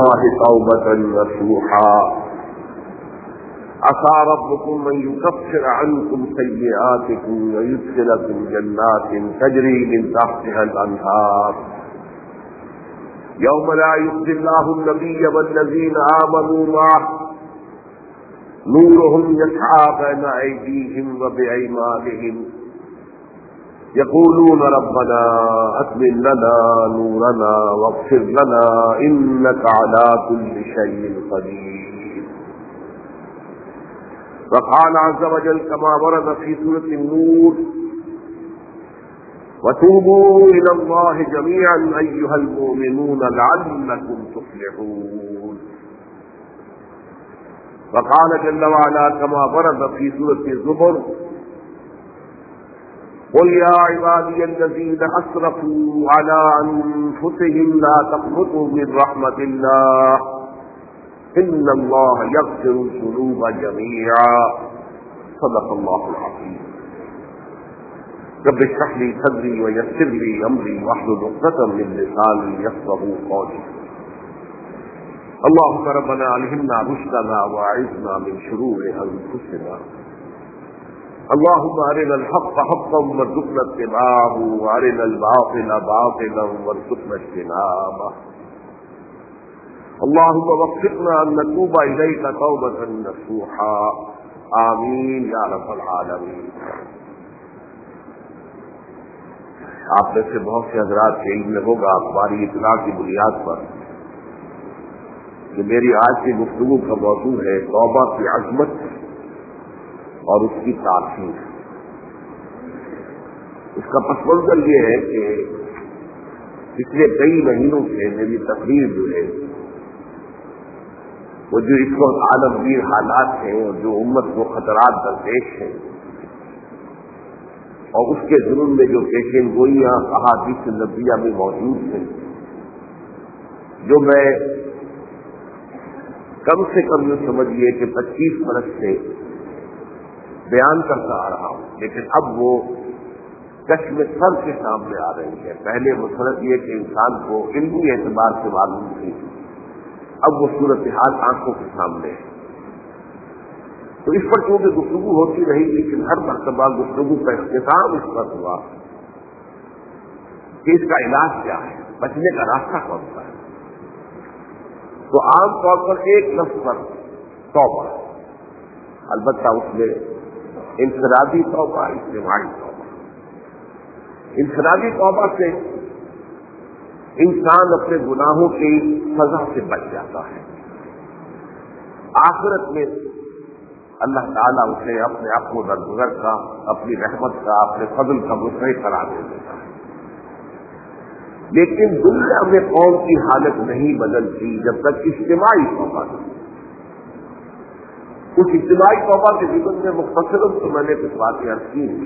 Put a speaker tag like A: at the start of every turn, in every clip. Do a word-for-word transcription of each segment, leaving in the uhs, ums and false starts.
A: الله توبة نصوحا عسى ربكم أن يكفر عنكم سيئاتكم ويدخلكم جنات تجري من تحتها الأنهار يوم لا يخزي الله النبي والذين آمنوا معه نورهم يسعى بين أيديهم وبأيمانهم يقولون ربنا أتمم لنا نورنا واغفر لنا إنك على كل شيء قدير. وقال عز وجل كما ورد في سورة النور وتوبوا إلى الله جميعا أيها المؤمنون لعلكم تفلحون. وقال جل وعلا كما ورد في سورة الزمر قل يا عبادي الذين أسرفوا على أنفسهم لا تقنطوا من رحمة الله إن الله يغفر الذنوب جميعا صدق الله العظيم. رب اشرح لي صدري ويسر لي أمري واحلل عقدة من لساني يفقهوا قولي. اللهم ربنا ألهمنا رشدنا وأعذنا من شرور أنفسنا. اللهم أرنا الحق حقا وارزقنا اتباعه وأرنا الباطل باطلا وارزقنا اجتنابه. اللهم وفقنا أن نتوب إليك توبة نصوحا آمین یا رب العالمین. آپ میں سے بہت سے حضرات کے علم ہوگا اخباری اطلاع کی بنیاد پر کہ میری آج کی گفتگو کا موضوع ہے توبہ کی عظمت اور اس کی تاثیر. اس کا پس منظر یہ ہے کہ پچھلے کئی مہینوں سے میری تقریر جو ہے وہ جو اس وقت عالمگیر حالات ہیں اور جو امت کو خطرات درپیش ہیں اور اس کے ضمن میں جو پیشین گوئیاں احادیث نبویہ میں موجود ہیں جو میں کم سے کم یہ سمجھیے کہ پچیس برس سے بیان کرتا آ رہا ہوں، لیکن اب وہ کشف سر کے سامنے آ رہی ہے. پہلے مسئلہ یہ کہ انسان کو علمی اعتبار سے معلوم تھی، اب وہ صورتحال آنکھوں کے سامنے ہے. تو اس پر چونکہ گفتگو ہوتی رہی لیکن ہر مرتبہ گفتگو کا اختتام اس پر ہوا کہ اس کا علاج کیا ہے، بچنے کا راستہ کون سا ہے. تو عام طور پر ایک لفظ پر توبہ، البتہ اس میں انفرادی توبہ، اجتماعی توبہ. انفرادی توبہ سے انسان اپنے گناہوں کی سزا سے بچ جاتا ہے. آخرت میں اللہ تعالیٰ اسے اپنے آپ کو درگزر کا، اپنی رحمت کا، اپنے فضل کا مستحق قرار دے دیتا ہے. لیکن دنیا میں قوم کی حالت نہیں بدلتی جب تک اجتماعی توبہ نہیں. اس اجتماعی توبہ کے ذکر میں مختصر تو میں نے کچھ باتیں عرض کی ہیں،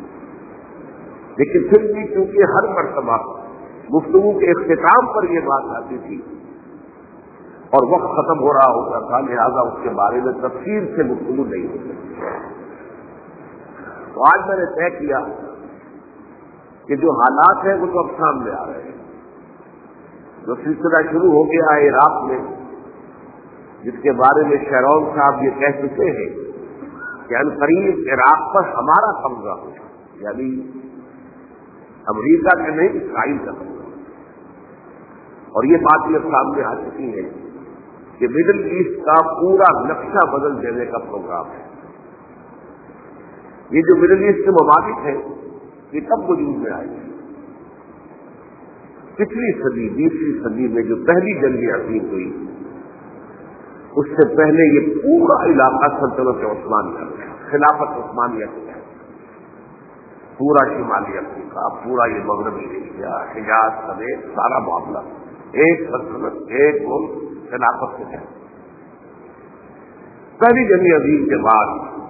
A: لیکن پھر بھی چونکہ ہر مرتبہ گفتگو کے اختتام پر یہ بات آتی تھی اور وقت ختم ہو رہا ہوتا تھا، لہذا اس کے بارے میں تفصیل سے گفتگو نہیں ہو سکتی. تو آج میں نے طے کیا کہ جو حالات ہیں وہ تو اب سامنے آ رہے ہیں. جو سلسلہ شروع ہو گیا ہے عراق میں، جس کے بارے میں شیرون صاحب یہ کہہ چکے ہیں کہ عنقریب عراق پر ہمارا قبضہ ہو، یعنی امریکہ کے نہیں اسرائیل کا قبضہ. اور یہ بات یہ سامنے آ چکی ہے کہ مڈل ایسٹ کا پورا نقشہ بدل دینے کا پروگرام ہے. یہ جو مڈل ایسٹ کے ممالک ہیں یہ کب وجود میں آئے؟ پچھلی صدی بیسویں صدی میں جو پہلی جنگ عظیم ہوئی اس سے پہلے یہ پورا علاقہ سلطنت عثمانیہ کا، خلافت عثمانیہ کا، پورا شمالی افریقہ، پورا یہ مغربی ایشیا، حجاز سمیت سارا معاملہ ایک سلطنت، ایک ملک، خلافت سے ہے. پہلی جنگ عظیم کے بعد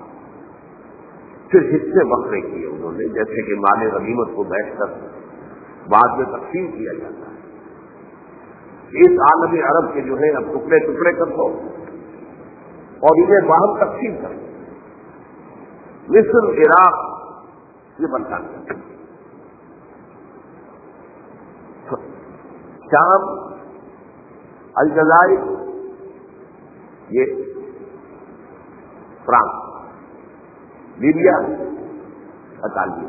A: پھر حصے وقفے کیے انہوں نے، جیسے کہ مال غنیمت کو بیٹھ کر بعد میں تقسیم کیا جاتا ہے. اس عالم عرب کے جو ہے اب ٹکڑے ٹکڑے کر دو اور انہیں باہر تقسیم کر دو. مصر، عراق یہ برطانیہ، شام الجزائر یہ فرانس، لیبیا اطالوی،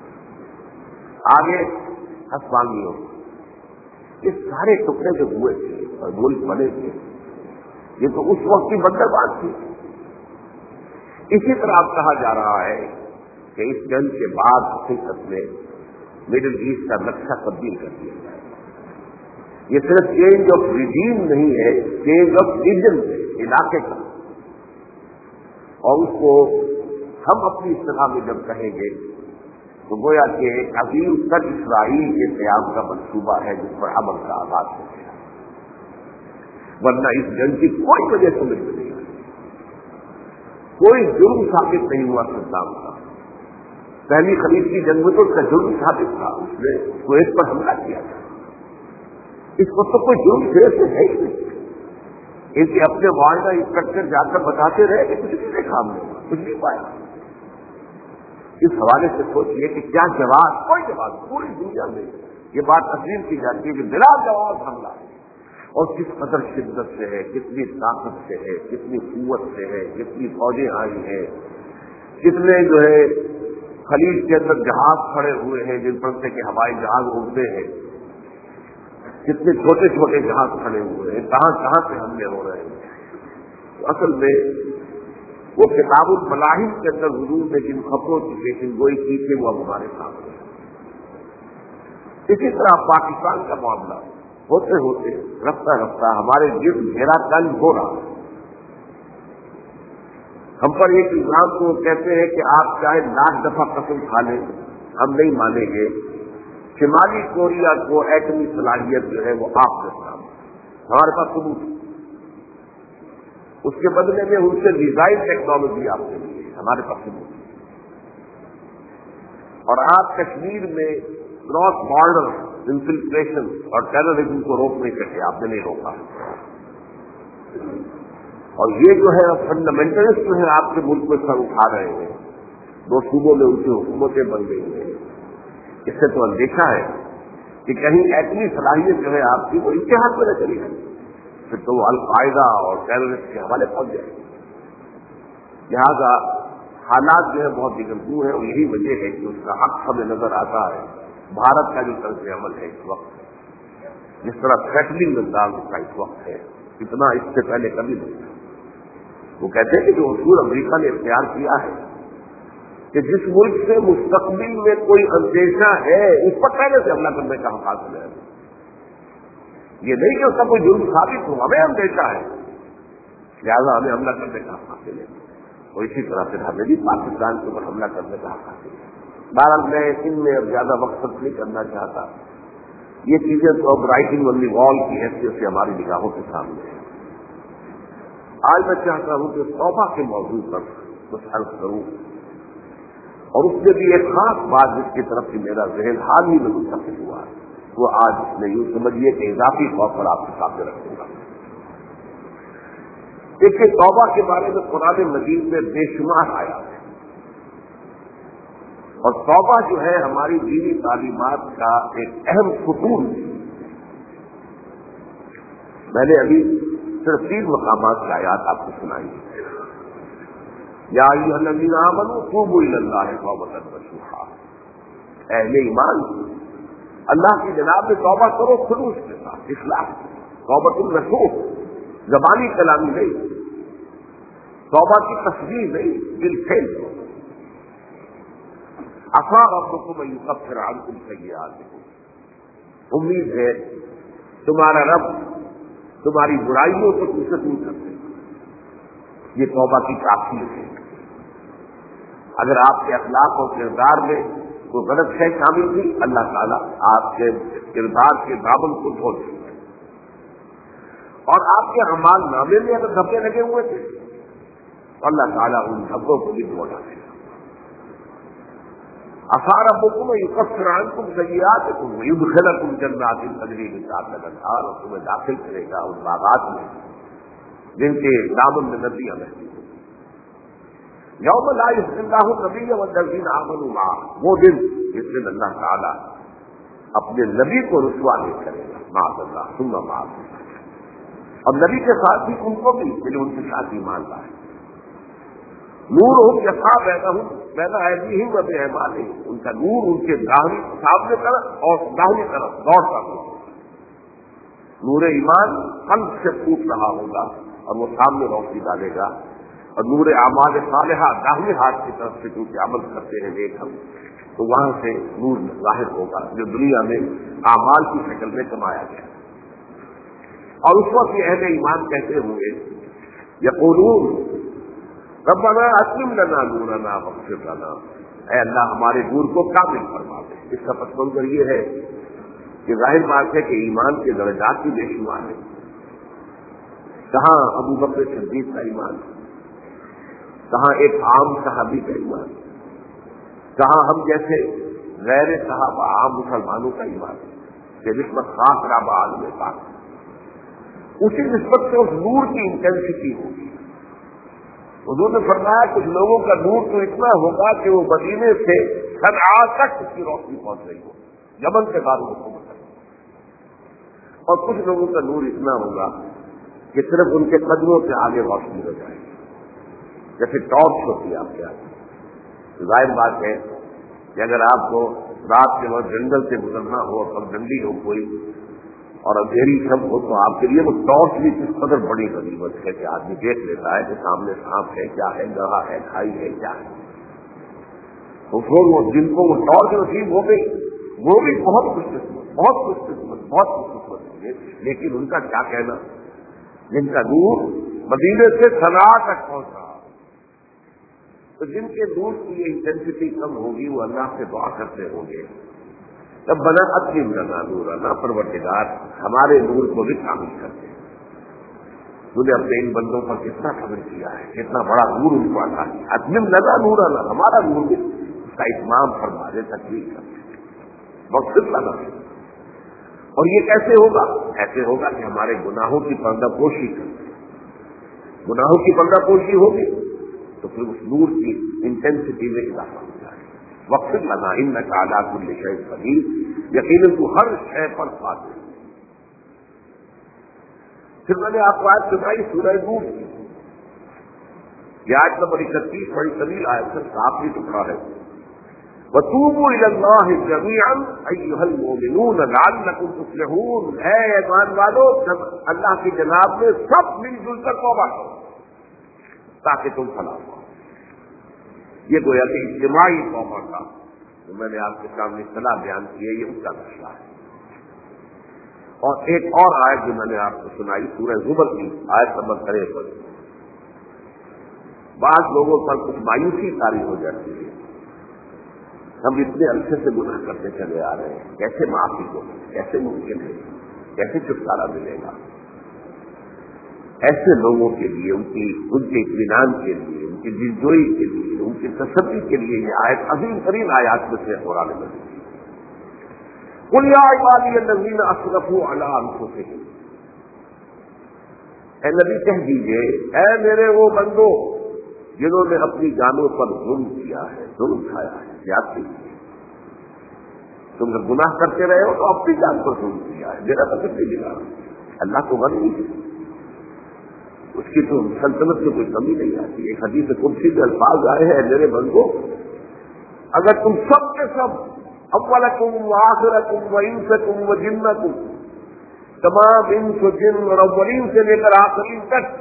A: آگے ہسپانویوں، یہ سارے ٹکڑے جو ہوئے تھے اور ملک بنے تھے، یہ تو اس وقت کی بندر بات تھی. اسی طرح اب کہا جا رہا ہے کہ اس جنگ کے بعد حقیقت میں مڈل ایسٹ کا نقشہ تبدیل کر دیا جائے. یہ صرف چینج آف ریجیم نہیں ہے، چینج آف ریجن ہے، علاقے کا. اور اس کو ہم اپنی اصطلاح میں جب کہیں گے تو گویا کہ ایک عظیم تر اسرائیل کے قیام کا منصوبہ ہے جس پر عمل کا آغاز ہو گیا. ورنہ اس جنگ کی کوئی وجہ سمجھ میں نہیں آئی، کوئی جرم ثابت نہیں ہوا صدام کا. پہلی خلیج کی جنگ میں تو اس کا جرم ثابت تھا، اس نے کویت پر حملہ کیا تھا. اس وقت تو کوئی جرم پھر سے ہے ہی نہیں. ان کے اپنے معاہدہ انسپیکٹر جا کر بتاتے رہے کہ کچھ نہیں دیکھا ہم نے، کچھ نہیں پایا. اس حوالے سے سوچیے کہ کیا جواب، کوئی جواب پوری دنیا میں یہ بات تسلیم کی جاتی ہے کہ بلا جواب حملہ، اور کس قدر شدت سے ہے، کتنی طاقت سے ہے، کتنی قوت سے ہے، کتنی فوجیں آئی ہیں، کتنے جو ہے خلیج کے اندر جہاز کھڑے ہوئے ہیں جن پر سے کہ ہوائی جہاز اڑتے ہیں، کتنے چھوٹے چھوٹے جہاز کھڑے ہوئے ہیں، کہاں کہاں سے حملے ہو رہے ہیں. تو اصل میں وہ کتاب الملاحم کے اندر حضور نے جن خبروں کی پیشن گوئی کی تھی وہ اب ہمارے سامنے ہے. اسی طرح پاکستان کا معاملہ ہوتے ہوتے رفتہ رفتہ ہمارے جرم گھیرا تنگ ہو رہا ہے. ہم پر ایک الزام کو کہتے ہیں کہ آپ چاہے لاکھ دفعہ قسم کھا لیں ہم نہیں مانیں گے، شمالی کوریا کو ایٹمی صلاحیت جو ہے وہ آپ کے سامنے ہمارے پاس ثبوت، اس کے بدلے میں ان سے ڈیزائن ٹیکنالوجی آپ کے لیے ہمارے پاس ثبوت. اور آپ کشمیر میں کراس بارڈر انفلٹریشن اور ٹیررزم کو روک نہیں سکے، آپ نے نہیں روکا. اور یہ جو ہے فنڈامنٹلسٹ جو ہے آپ کے ملک میں سر اٹھا رہے ہیں، دو صوبوں میں ان کی حکومتیں بن گئی ہیں. اس سے تو اندیشہ ہے کہ کہیں ایٹمی صلاحیت جو ہے آپ کی وہ اتحاد میں نہ چلی جائے، پھر تو وہ القاعدہ اور ٹیررسٹ کے حوالے پہنچ جائے. لہذا حالات جو ہے بہت دگرگوں ہیں، اور یہی وجہ ہے کہ اس کا حق ہمیں نظر آتا ہے. بھارت کا جو طرز عمل ہے اس وقت، جس طرح سیٹلنگ انداز کا اس وقت ہے، اتنا اس سے پہلے کبھی نہیں تھا. وہ کہتے ہیں کہ جو اصول امریکہ نے اختیار کیا ہے کہ جس ملک سے مستقبل میں کوئی اندیشہ ہے اس پر پہلے سے حملہ کرنے کا حق حاصل ہے. یہ نہیں کہ اس کا کوئی جرم ثابت ہو، ہمیں اندیشہ ہے لہٰذا ہمیں حملہ کرنے کا حق حاصل ہے. اور اسی طرح سے ہمیں بھی پاکستان کے اوپر حملہ کرنے کا حق حاصل ہے. بہرحال میں ان میں اب زیادہ وقت نہیں کرنا چاہتا. یہ چیزیں تو اب رائٹنگ آن دی وال کی حیثیت سے ہماری نگاہوں کے سامنے ہیں. آج میں چاہتا ہوں کہ توبہ کے موضوع پر کچھ عرض کروں، اور اس میں بھی ایک خاص بات جس کی طرف سے میرا ذہن حال ہی میں منتقل ہوا ہے وہ آج اس نے یوں سمجھیے کہ اضافی طور پر آپ کے سامنے رکھوں گا. دیکھیے توبہ کے بارے میں قرآن مجید میں بے شمار آیا ہے، اور توبہ جو ہے ہماری دینی تعلیمات کا ایک اہم ستون ہے. میں نے ابھی صرف تین مقامات کی آیات آپ کو سنائی. یا ایھا الذین آمنوا توبوا الی اللہ توبۃ نصوحا، اہل ایمان اللہ کی جناب میں توبہ کرو خلوص کے ساتھ، اخلاص. توبۃ النصوح زبانی کلامی نہیں، توبہ کی تصدیق نہیں، بالفعل. عسیٰ ربکم ان یکفر عنکم سیئاتکم، امید ہے تمہارا رب تمہاری برائیوں کو تم سے دور کر دے. یہ توبہ کی تاخیر ہے. اگر آپ کے اخلاق اور کردار میں کوئی غلط شے شامل تھی، اللہ تعالیٰ آپ کے کردار کے دامن کو دھو دے. اور آپ کے اعمال نامے میں اگر دھبے لگے ہوئے تھے اللہ تعالیٰ ان دھبوں کو بھی دھو ڈالے. عسیٰ ربکم ان یکفر عنکم سیئاتکم ویدخلکم جنات تجری من تحتها الانہار، اور تمہیں داخل کرے گا ان باغات میں جن کے دامن میں ندیاں بہتی ہیں. یوم لا یخزی اللہ النبی والذین آمنوا معہ، وہ دن جس دن اللہ تعالیٰ اپنے نبی کو رسوا نہیں کرے گا. معاذ اللہ ثم معاذ اللہ. اور نبی کے ساتھ بھی ان کو بھی ملے ان کے ساتھ ایمان لائے. نور ہوں یسا بیٹھا ہوں پیدا ایسی ہی میں احمد ہے، ان کا نور ان کے داہنی سامنے طرف اور داہنی طرف دوڑتا ہوگا. نور ایمان قلب سے پھوٹ رہا ہوگا اور وہ سامنے روشنی ڈالے گا، اور نور اعمال صالحہ داہنے ہاتھ کی طرف سے کیونکہ عمل کرتے ہیں نیک ہم، تو وہاں سے نور ظاہر ہوگا جو دنیا میں اعمال کی شکل میں کمایا گیا. اور اس وقت یہ اہل ایمان کہتے ہوئے یقولون ربنا اتم لنا نورنا واغفر لنا، اے اللہ ہمارے نور کو کامل فرما دے. اس کا پس منظر یہ ہے کہ ظاہر بات ہے کہ ایمان کے درجات بھی بے شمار ہیں. کہاں ابو بکر صدیق کا ایمان، کہاں ایک عام صحابی کا ایمان، کہاں ہم جیسے غیر صحابہ عام مسلمانوں کا ایمان کہ نسبت خاص رابع عالم پاک، اسی نسبت سے اس نور کی انٹینسٹی ہوگی. حضور نے فرمایا کچھ لوگوں کا نور تو اتنا ہوگا کہ وہ مدینے سے صنعا تک اس کی روشنی پہنچ رہی ہو، یمن کے دارالحکومت تک. اور کچھ لوگوں کا نور اتنا ہوگا کہ صرف ان کے قدموں سے آگے روشنی ہو جائے گی، جیسے ٹارچ ہوتی ہے آپ کے آگے. ظاہر بات ہے کہ اگر آپ کو رات کے وقت جنگل سے گزرنا ہو اور پگڈنڈی ہو کوئی اور اندھیری شب ہو تو آپ کے لیے وہ ٹارچ بھی کس قدر بڑی غنیمت ہے کہ آدمی دیکھ لیتا ہے کہ سامنے سانپ ہے کیا ہے، گڑھا ہے، کھائی ہے کیا ہے. تو پھر وہ جن کو وہ ٹارچ نصیب ہو گئی وہ بھی بہت خوش قسمت بہت خوش قسمت بہت خوش قسمت ہوں گے. لیکن ان کا کیا کہنا جن کا نور مدینے سے صنعا تک پہنچ رہا، تو جن کے نور کی یہ انٹینسٹی کم ہوگی وہ اللہ سے دعا کرتے ہوں گے تب بنا اتم لنا نورنا، پروردگار ہمارے نور کو بھی کامل کرتے ہیں. تو نے اپنے ان بندوں پر کتنا قدر کیا ہے، کتنا بڑا نور ان کو عطا کیا. اتم لنا نورنا، ہمارا نور بھی اس کا اتمام فرما دے، تکمیل کرتے مقصد لنا. اور یہ کیسے ہوگا؟ ایسے ہوگا کہ ہمارے گناہوں کی پردہ پوشی کرتے. گناہوں کی پردہ پوشی ہوگی تو پھر اس نور کی انٹینسٹی میں اضافہ ہو جائے. وقت لنا انک علی کل شیء قدیر، یقیناً تو ہر شے پر قادر. پھر میں نے آپ کو آیت سنائی سورہ نور کی، یہ آیت نمبر اکتیس بڑی طویل آیت ہے، آخری ٹکڑا ہے. وتوبوا الی اللہ جمیعا ایھا المؤمنون لعلکم تفلحون، اے ایمان والو اللہ کی جناب میں سب مل جل کر توبہ کرو تاکہ تم فلاح پاؤ. یہ گویا کہ اجتماعی توبہ کا جو میں نے آپ کے سامنے صلاح بیان کی ہے، یہ اس کا مسئلہ ہے. اور ایک اور آیت جو میں نے آپ کو سنائی سورہ زمر کی آیت نمبر تریسٹھ، بعض لوگوں پر کچھ مایوسی طاری ہو جاتی ہے، ہم اتنے عرصے سے گناہ کرتے چلے آ رہے ہیں، کیسے معافی ہو، کیسے ممکن ہے، کیسے چھٹکارا ملے گا. ایسے لوگوں کے لیے ان کی ان کے اطمینان کے لیے، ان کی دلجوئی کے لیے، ان کی تسلی کے لیے یہ آیت عظیم ترین آیات میں سے قرآن میں ہے. قل یا عبادی الذین اسرفوا علی انفسہم، اے نبی کہہ دیجیے اے میرے وہ بندو جنہوں نے اپنی جانوں پر ظلم کیا ہے، ظلم کھایا ہے، زیادتی کی. تم جب گناہ کرتے رہے ہو تو اپنی جان پر ظلم کیا ہے، میرا تو کچھ نہیں ملا. اللہ کو غنی ہے، اس کی تو سلطنت میں کوئی کمی نہیں آتی. ایک حدیث قدسی کے الفاظ آئے ہیں میرے بندو اگر تم سب کے سب اولکم وآخرکم وانسکم وجنکم، تمام انس و جن اور اولین سے لے کر آخرین تک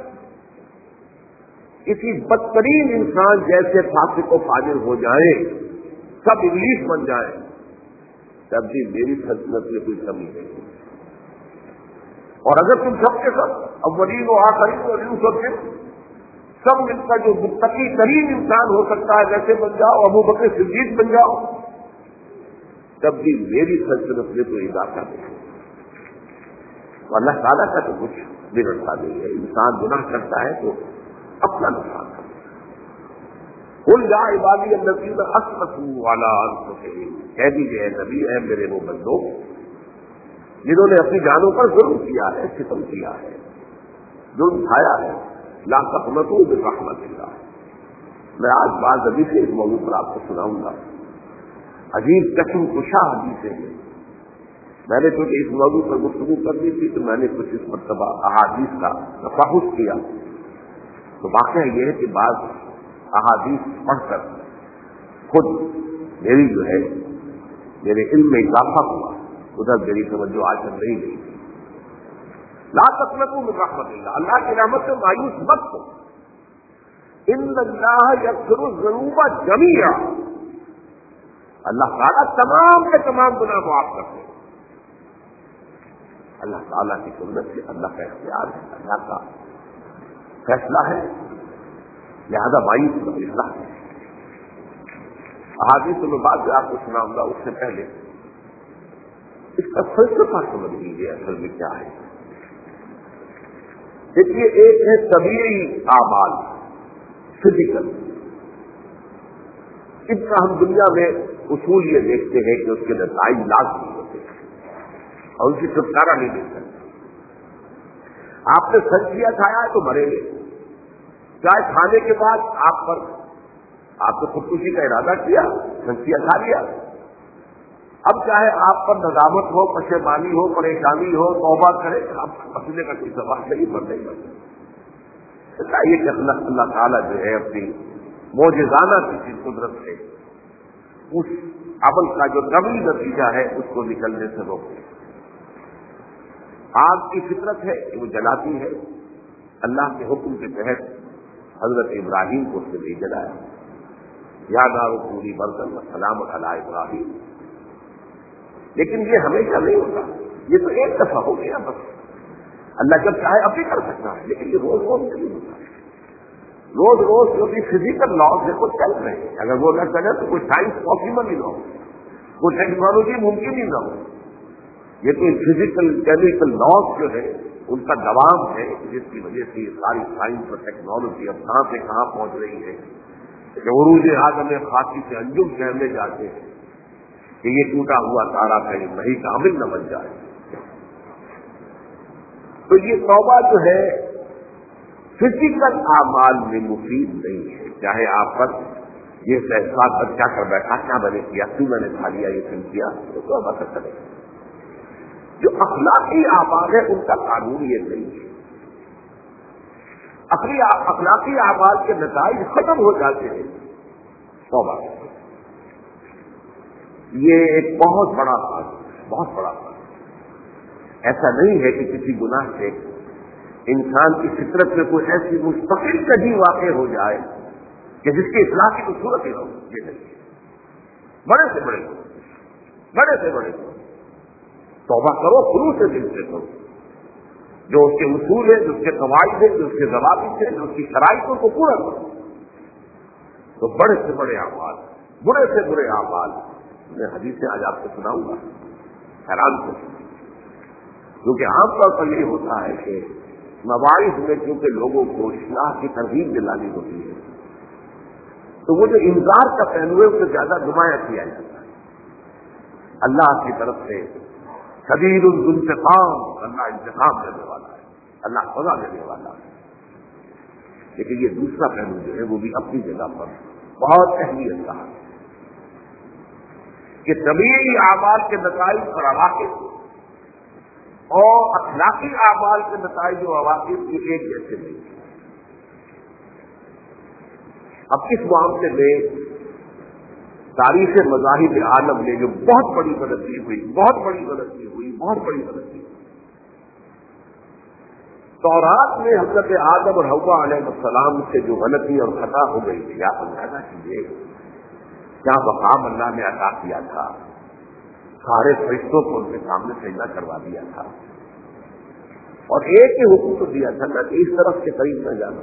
A: کسی بدترین انسان جیسے فاسق و فاجر ہو جائیں، سب ابلیس بن جائیں، تب بھی میری سلطنت میں کوئی کمی نہیں. اور اگر تم سب کے سب اولین و آخرین اور انس و جن سب مل کر جو متقی ترین انسان ہو سکتا ہے ویسے بن جاؤ، ابو بکر صدیق بن جاؤ، تب بھی میری سلطنت میں کوئی اضافہ نہیں. اللہ تعالیٰ کا تو کچھ بگڑتا نہیں ہے. انسان گناہ کرتا ہے تو اپنا نقصان کرتا ہے. قل یا عبادی الذین اسرفوا علی انفسہم، کہہ دیجیے اے نبی اے میرے وہ بندو جنہوں نے اپنی جانوں پر ظلم کیا ہے، ستم کیا ہے، ظلم کھایا ہے، لا تقنطوا من رحمت اللہ. میں آج بعض ابھی سے اس موضوع پر آپ کو سناؤں گا. عجیب قسم کشا حدیثیں ہیں میں نے چونکہ اس موضوع پر گفتگو کرنی تھی تو میں نے کچھ اس مرتبہ احادیث کا تفحص کیا، تو واقعہ یہ ہے کہ بعض احادیث پڑھ کر خود میری جو ہے میرے علم میں اضافہ ہوا، ادھر میری توجہ آج تک نہیں گئی تھی۔ لا تقنطوا من رحمت اللہ، اللہ کی رحمت سے مایوس مت ہو، ان اللہ یغفر الذنوب جميعا، اللہ تعالیٰ تمام کے تمام گناہ معاف کرتے ہیں۔ اللہ تعالیٰ کی سنت سے اللہ کا اختیار ہے، اللہ کا فیصلہ ہے، لہذا مایوس مت اللہ ہے۔ احادیث میں بات جو آپ کو سناؤں گا اس سے پہلے اس کا فلسفہ سمجھ لیجیے اصل میں کیا ہے۔ دیکھیے، ایک ہے طبیعی اعمال، فزیکل، اس کا ہم دنیا میں اصول یہ دیکھتے ہیں کہ اس کے نتائج لازمی ہوتے ہیں اور اس کی چھٹکارا نہیں مل سکتا۔ آپ نے سنچیا کھایا ہے تو مریں گے، چاہے کھانے کے بعد آپ پر آپ نے خودکشی کا ارادہ کیا، سنچیا کھا لیا، اب چاہے آپ پر ندامت ہو، پشیمانی ہو، پریشانی ہو، توبہ کرے، آپ پسینے کا کوئی سوال نہیں، مر نہیں مرتا۔ چاہیے کہ اللہ اللہ تعالیٰ جو ہے اپنی معجزانہ کسی قدرت سے اس عمل کا جو طبعی نتیجہ ہے اس کو نکلنے سے روکے۔ آگ کی فطرت ہے کہ وہ جلاتی ہے، اللہ کے حکم کے تحت حضرت ابراہیم کو اس نے نہیں جلایا، یا نار کونی بردا وسلام علی ابراہیم، لیکن یہ ہمیشہ نہیں ہوتا، یہ تو ایک دفعہ ہو گیا بس۔ اللہ جب چاہے اب بھی کر سکتا ہے، لیکن یہ روز روز نہیں ہوتا۔ روز روز جو بھی فزیکل لاز ہے وہ چل رہے ہیں، اگر وہ نہ چلے تو کوئی سائنس پاسبل ہی نہ ہو، کوئی ٹیکنالوجی ممکن ہی نہ ہو۔ یہ تو فزیکل کیمیکل لاز جو ہے ان کا دوام ہے، جس کی وجہ سے یہ ساری سائنس اور ٹیکنالوجی اب کہاں سے کہاں پہنچ رہی ہے کہ عروج آدم خاکی سے انجم کہنے جاتے ہیں کہ یہ ٹوٹا ہوا تارا کہیں وہی کامل نہ بن جائے۔ تو یہ توبہ جو ہے فزیکل اعمال میں مفید نہیں ہے، چاہے آپ پر یہ فیصلہ بچہ کر بیٹھا، کیا میں نے کیا، کیوں میں نے کھا لیا، یہ کیوں کیا، تو توبہ کر سکے۔ جو اخلاقی اعمال ہے ان کا قانون یہ نہیں ہے، اخلاقی اعمال کے نتائج ختم ہو جاتے ہیں توبہ۔ یہ ایک بہت بڑا قانون ہے، بہت بڑا قانون۔ ایسا نہیں ہے کہ کسی گناہ سے انسان کی فطرت میں کوئی ایسی مستقل کہیں واقع ہو جائے کہ جس کی اصلاح کی کوئی صورت ہی نہ ہو، یہ نہیں۔ بڑے سے بڑے بڑے سے بڑے توبہ کرو، خلوص سے دل سے کرو، جو اس کے اصول ہے، جو اس کے قواعد ہے، جو اس کے ضوابط ہے، جو اس کی شرائطوں کو پورا کرو۔ تو بڑے سے بڑے اعمال، برے سے برے اعمال، میں حدیثیں آج آپ کو سناؤں گا، حیران کو، کیونکہ عام طور پر یہ ہوتا ہے کہ مواعظ میں کیونکہ لوگوں کو اصلاح کی ترغیب دلانی ہوتی ہے تو وہ جو انذار کا پہلو ہے اس سے زیادہ نمایاں کیا جاتا ہے۔ اللہ کی طرف سے شدید الانتقام، اللہ انتقام دینے والا ہے، اللہ سزا دینے والا ہے، لیکن یہ دوسرا پہلو جو ہے وہ بھی اپنی جگہ پر بہت اہمیت کا ہے کہ طبیعی اعمال کے نتائج اور عواقب اور اخلاقی اعمال کے نتائج و عواقب یہ ایک جیسے نہیں۔ اب اس معاملے میں تاریخ مذاہب عالم میں جو بہت بڑی غلطی ہوئی بہت بڑی غلطی ہوئی بہت بڑی غلطی ہوئی تورات میں حضرت آدم اور حوا علیہ السلام سے جو غلطی اور خطا ہو گئی تھی، آپ اندازہ کیجیے کیا مقام اللہ نے عطا کیا تھا، سارے فرشتوں کو ان کے سامنے سجدہ کروا دیا تھا اور ایک ہی حکم تو دیا تھا نہ کہ اس طرف کے قریب نہ جانا،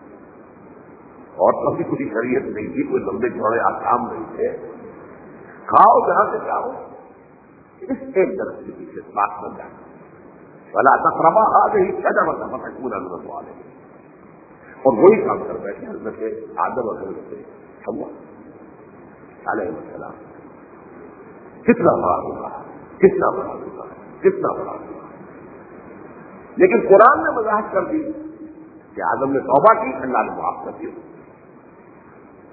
A: اور کبھی کوئی شریعت نہیں تھی، کوئی لمبے چوڑے احکام نہیں تھے، کھاؤ جہاں سے چاہو، اس ایک طرف کے پیچھے بات نہ جانا، بلا تقربا هذه الشجرة فتكونا من الظالمين، اور وہی کام کر بیٹھے حضرت آدم اور حضرت حوا علیہ السلام۔ کتنا بڑا ہوگا، کتنا بڑا ہوگا، کتنا بڑا ہوگا، لیکن قرآن نے وضاحت کر دی کہ آدم نے توبہ کی، اللہ نے معاف کر دیا۔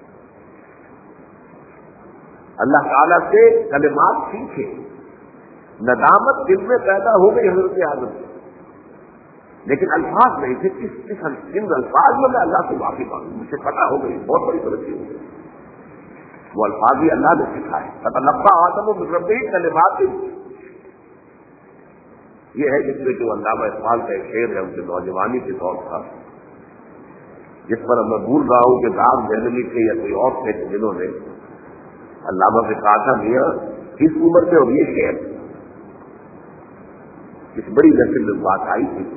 A: اللہ تعالیٰ سے کلمات سیکھے، ندامت دل میں پیدا ہو گئی حضرت آدم سے، لیکن الفاظ نہیں تھے، کس کس ان الفاظ میں میں اللہ سے معافی مانگوں، مجھے پتا ہو گئی بہت بڑی غلطی ہو گئی۔ وہ الفاظ بھی اللہ نے سکھائے، فتلقى آدم من ربه کلمات، یہ ہے جس میں جو علامہ اقبال کا ایک شعر ہے ان کے نوجوانی کے دور کا، جس پر اب میں بھول رہا ہوں کہ داغ دہلوی تھے یا کوئی اور تھے جنہوں نے علامہ سے کہا تھا میاں اس عمر میں اور یہ شعر اس بڑی نسل میں بات آئی تھی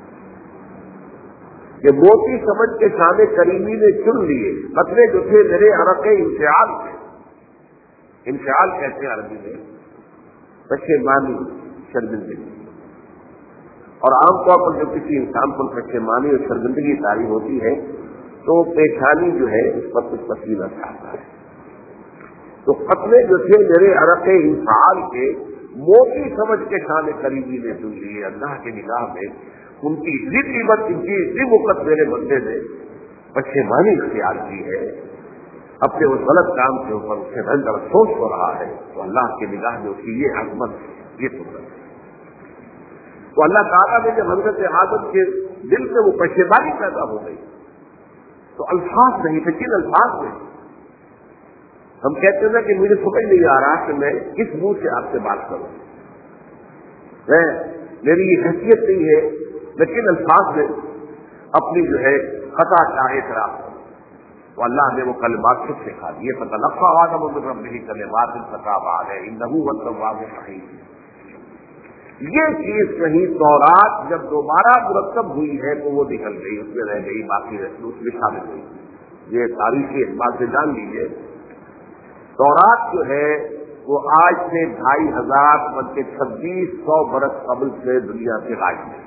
A: کہ موتی سمجھ کے شان کریمی نے چن لیے قطرے جو تھے میرے عرق انفعال سے، انفعال کہتے ہیں عربی میں پشیمانی، شرمندگی، اور عام طور پر جب کسی انسان پر پشیمانی اور شرمندگی طاری ہوتی ہے تو پیشانی جو ہے اس پر کچھ پسینہ چاہتا ہے، تو قطرے جو تھے میرے عرق انفعال کے موتی سمجھ کے شان کریمی نے چن لیے، اللہ کے نگاہ میں ان کی اتنی قیمت، ان کی اتنی وقت میرے بندے نے پشیمانی اختیار کی ہے اپنے اس غلط کام کے اوپر، اس سے رنج اور افسوس ہو رہا ہے، تو اللہ کی نگاہ میں اس کی یہ عظمت، یہ قدرت ہے۔ تو اللہ تعالیٰ نے جب حضرت آدم کے دل سے وہ پشیمانی پیدا ہو گئی تو الفاظ نہیں تھے، کن الفاظ میں ہم کہتے ہیں کہ مجھے سمجھ نہیں آ رہا کہ میں کس منہ سے آپ سے بات کروں، میں میری یہ حیثیت نہیں ہے لیکن الفاظ میں اپنی جو ہے خطا چاہے کرا، تو اللہ نے وہ کلمات خود سکھا دیے، فتلقى آدم من ربه کلمات فتاب علیہ انہ هو التواب الرحیم۔ یہ چیز کہیں تورات جب دوبارہ مرتب ہوئی ہے تو وہ نکل گئی، اس میں رہ گئی، باقی اس میں شامل ہوئی۔ یہ تاریخی اعتبار سے جان لیجیے، تورات جو ہے وہ آج سے ڈھائی ہزار بلکہ چھبیس سو برس قبل سے دنیا سے غائب ہے۔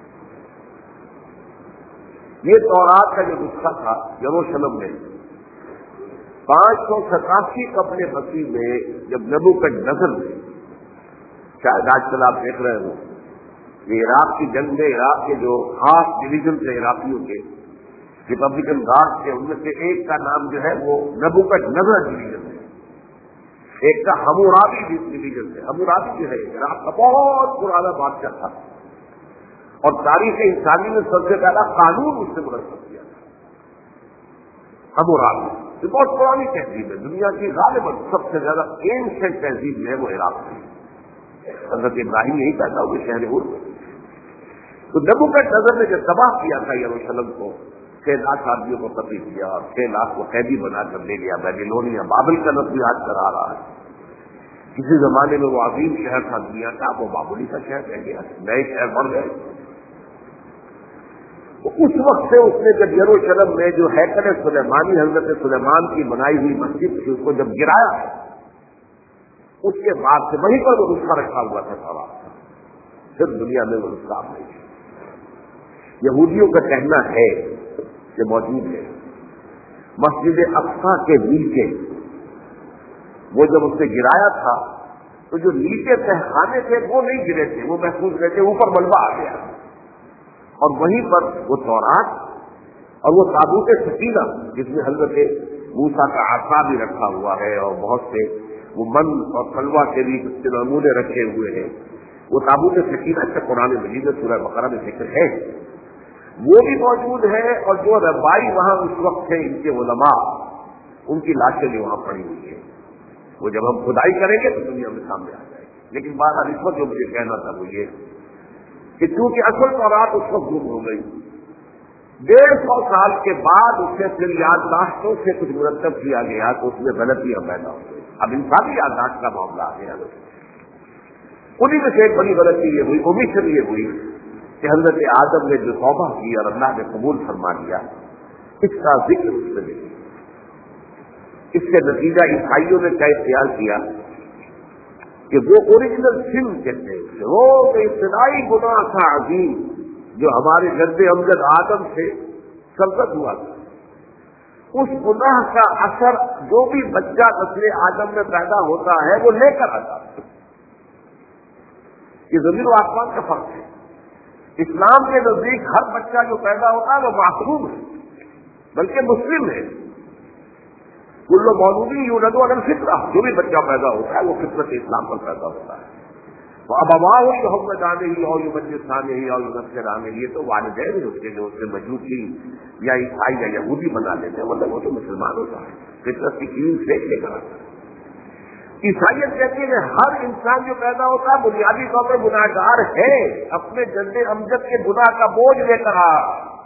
A: یہ تورات کا جو نسخہ تھا یروشلم میں پانچ سو ستاسی قبل مسیح میں جب نبوکدنضر نے، شاید آج کل آپ دیکھ رہے ہوں یہ عراق کی جنگ میں عراق کے جو خاص ڈویژن تھے عراقیوں کے ریپبلکن گارڈ کے، ان میں سے ایک کا نام جو ہے وہ نبوکدنضر ڈویژن ہے، ایک کا حمورابی ڈویژن ہے۔ حمورابی جو ہے عراق کا بہت پرانا بادشاہ تھا اور تاریخ انسانی نے سب سے پہلا قانون اس سے مرتب کیا تھا۔ حمورابی یہ بہت پرانی تہذیب ہے، دنیا کی غالباً سب سے زیادہ اینشنٹ تہذیب جو ہے وہ عراق کی، حضرت ابراہیم یہی پیدا ہوئے شہر عور میں۔ تو نبوکدنضر نے جو تباہ کیا تھا یروشلم کو، چھ لاکھ آدمیوں کو قتل کیا اور چھ لاکھ کو قیدی بنا کر لے گیا بیبیلونیا، بابل کا لفظ یاد کرا رہا ہے۔ کسی زمانے میں وہ عظیم شہر تھا دنیا کا، وہ بابلی کا شہر رہ گیا، نئے شہر بڑھ گئے۔ تو اس وقت سے اس نے جب یروشلم میں جو ہیکل سلیمانی حضرت سلیمان کی بنائی ہوئی مسجد تھی اس کو جب گرایا، اس کے بعد سے وہیں پر وہ نسخہ رکھا ہوا تھا سارا، پھر دنیا میں وہ نسخہ نہیں ہے۔ یہودیوں کا کہنا ہے کہ موجود ہے مسجد اقصی کے نیچے، وہ جب اس نے گرایا تھا تو جو نیچے تہخانے تھے وہ نہیں گرے تھے، وہ محفوظ رہتے، اوپر ملبہ آ گیا اور وہیں پر وہ تورات اور وہ تابوت سکینہ جس میں حضرت موسیٰ کا عصا بھی رکھا ہوا ہے اور بہت سے وہ من اور سلوا کے بھی اس کے نمونے رکھے ہوئے ہیں، وہ تابوت سکینہ سے قرآن مجید سورہ بقرہ میں ذکر ہے، وہ بھی موجود ہے۔ اور جو ربائی وہاں اس وقت تھے ان کے علماء، ان کی لاشیں بھی وہاں پڑی ہوئی ہیں، وہ جب ہم کھدائی کریں گے تو دنیا میں سامنے آ جائے گی۔ لیکن بات اس وقت جو مجھے کہنا تھا وہ یہ کہ چونکہ اصل تورات اس وقت گم ہو گئی، ڈیڑھ سو سال کے بعد اسے پھر یادداشتوں سے کچھ مرتب کیا گیا تو اس میں غلطیاں پیدا ہو گئی۔ اب انسانی یادداشت کا معاملہ آ گیا، انہیں میں سے ایک بڑی غلطی یہ ہوئی، اومیشن یہ ہوئی کہ حضرت آدم نے جو توبہ کی اور اللہ نے قبول فرما لیا، اس کا ذکر اس میں نہیں۔ اس کے نتیجہ عیسائیوں نے کیا اختیار کیا کہ وہ اوریجنل سن کہتے ہیں، وہ ابتدائی گناہ تھا عظیم جو ہمارے جد امجد آدم سے سرزد ہوا تھا، اس گناہ کا اثر جو بھی بچہ نسل آدم میں پیدا ہوتا ہے وہ لے کر آتا ہے۔ یہ زمین و آسمان کا فرق ہے۔ اسلام کے نزدیک ہر بچہ جو پیدا ہوتا ہے وہ معصوم ہے بلکہ مسلم ہے، کل مولودی یولد علی الفطرہ، جو بھی بچہ پیدا ہوتا ہے وہ فطرت اسلام پر پیدا ہوتا ہے۔ وہ اب اباؤ یحودانہ ہی اور یمجسانہ ہی اور ینصرانہ ہی، یہ تو والدین ہیں اس کے جو اس سے مجوسی یا عیسائی یا یہودی بنا لیتے ہیں، مطلب وہ تو مسلمان ہوتا ہے، فطرت کی کیل پھینک لے کر آتا ہے۔ عیسائیت کہتی ہے کہ ہر انسان جو پیدا ہوتا ہے بنیادی طور پر گناہگار ہے، اپنے جد امجد کے گناہ کا بوجھ لے کر آ۔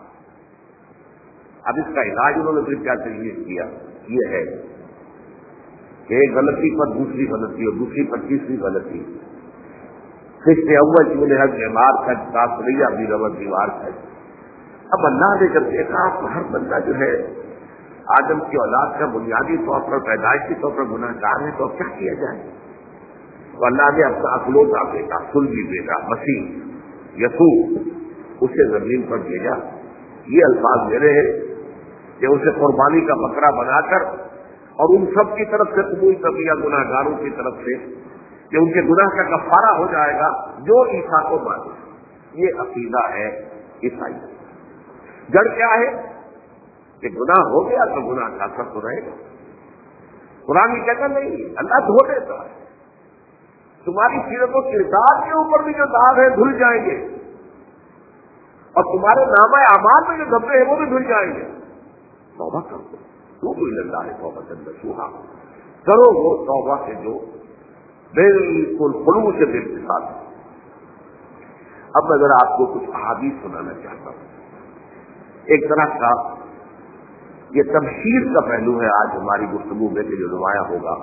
A: اب اس کا علاج انہوں نے پھر کیا تجویز کیا، یہ ہے کہ ایک غلطی پر دوسری غلطی اور دوسری پر تیسری غلطی، خشت اول کی انہیں حد بیمار تھا، تاثریہ بھی ربط دیوار تھا۔ اب اللہ نے جب دیکھا ہر بندہ جو ہے آدم کی اولاد کا بنیادی طور پر پیدائشی طور پر گناہ گار ہے، تو اب کیا کیا جائے؟ تو اللہ نے اپنا اکلوتا بیٹا سلبی بیٹا مسیح یسوع اسے زمین پر بھیجا۔ یہ الفاظ میرے ہیں کہ اسے قربانی کا بکرا بنا کر اور ان سب کی طرف سے قبول کر لیا، گناہ گاروں کی طرف سے، کہ ان کے گناہ کا کفارہ ہو جائے گا جو عیسیٰ کو مانے۔ یہ عقیدہ ہے عیسائی۔ جڑ کیا ہے کہ گناہ ہو گیا تو گناہ کا اثر تو رہے گا۔ قرآن یہ کہتا نہیں، اللہ دھو دیتا ہے، تمہاری سیرت و کردار کے اوپر بھی جو داغ ہے دھل جائیں گے، اور تمہارے نامہ اعمال میں جو دھبے ہیں وہ بھی دھل جائیں گے۔ توبہ کرو، تو کوئی اللہ ہے توبہ نصوحا، کرو وہ توبہ سے جو بالکل خلوص سے دل کے ساتھ۔ اب میں ذرا آپ کو کچھ احادیث سنانا چاہتا ہوں۔ ایک طرح کا یہ تبشیر کا پہلو ہے آج ہماری گفتگو میں کہ جو نمایاں ہوگا۔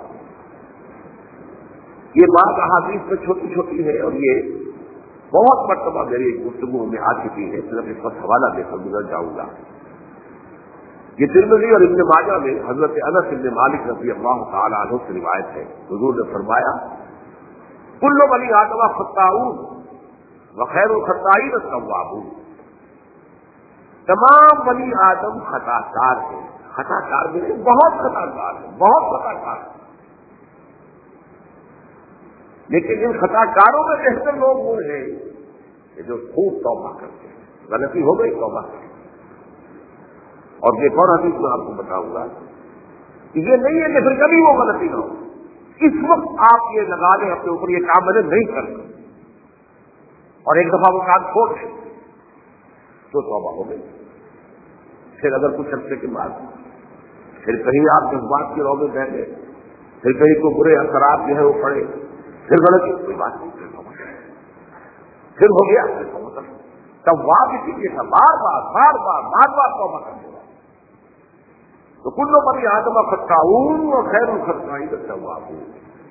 A: یہ بات احادیث میں چھوٹی چھوٹی ہے اور یہ بہت مرتبہ میری گفتگو میں آ چکی ہے، صرف اس وقت حوالہ دے کر گزر جاؤں گا۔ یہ ترمذی اور ابن ماجہ میں حضرت انس بن مالک رضی اللہ تعالی عنہ سے روایت ہے، حضور نے فرمایا کل بنی آدم خطاؤون وخیر الخطائین التوابون، تمام بنی آدم خطا کار ہیں، خطا کار بھی نہیں، بہت خطا کار ہیں، بہت خطا کار ہیں، لیکن ان خطا کاروں میں بہتر لوگ وہ ہیں کہ جو خوب توبہ کرتے ہیں، غلطی ہو گئی توبہ کرتے ہیں۔ اور ایک اور حدیث میں آپ کو بتاؤں گا کہ یہ نہیں ہے کہ پھر کبھی وہ غلطی نہ ہو، اس وقت آپ یہ لگا لیں اپنے اوپر یہ کام میں نے نہیں کرنا، اور ایک دفعہ وہ کام چھوڑ دیں تو توبہ ہو گئی۔ پھر اگر کچھ عرصے کے بعد پھر کہیں آپ جذبات کی رو میں بہ گئے، پھر کہیں کوئی برے اثرات جو ہے وہ پڑے، پھر غلطی کوئی بات نہیں، پھر توبہ کریں، پھر ہو گیا پھر توبہ کریں۔ تب واپ اسی لیے تھا، بار بار بار بار بار بار توبہ کرنے والا۔ تو کل بنی آدم خطاؤون وخیر الخطائین التوابون۔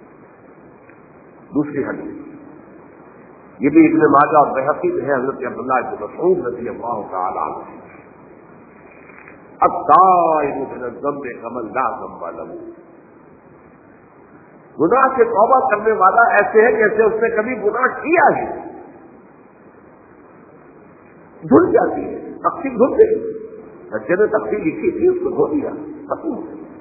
A: دوسری حدیث یہ بھی ابن ماجہ اور بہقی میں ہے، حضرت عبداللہ بن مسعود رضی اللہ تعالی عنہ، التائب من الذنب کمن لا ذنب له، گناہ سے توبہ کرنے والا ایسے ہے جیسے اس نے کبھی گناہ کیا ہی، دھل جاتی ہے، تقسیم دھل گئی، بچے نے تقسیم لکھی تھی اس کو دھو دیا، ختم۔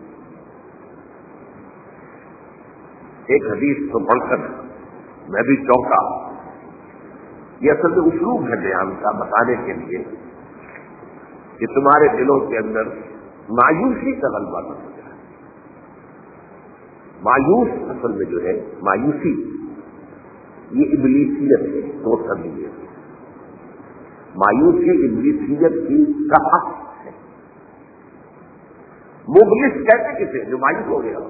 A: ایک حدیث کو پڑھ کر میں بھی چونکا، یہ اصل میں اسلوب ہے بیان کا، بتانے کے لیے کہ تمہارے دلوں کے اندر مایوسی کا غلبہ نہ ہو جائے۔ مایوس اصل میں جو ہے مایوسی یہ ابلیسیت ہے، تو سمجھیے مایوسی ابلیسیت کی کفاف ہے۔ مبلس کہتے کسے جو مایوس ہو گیا،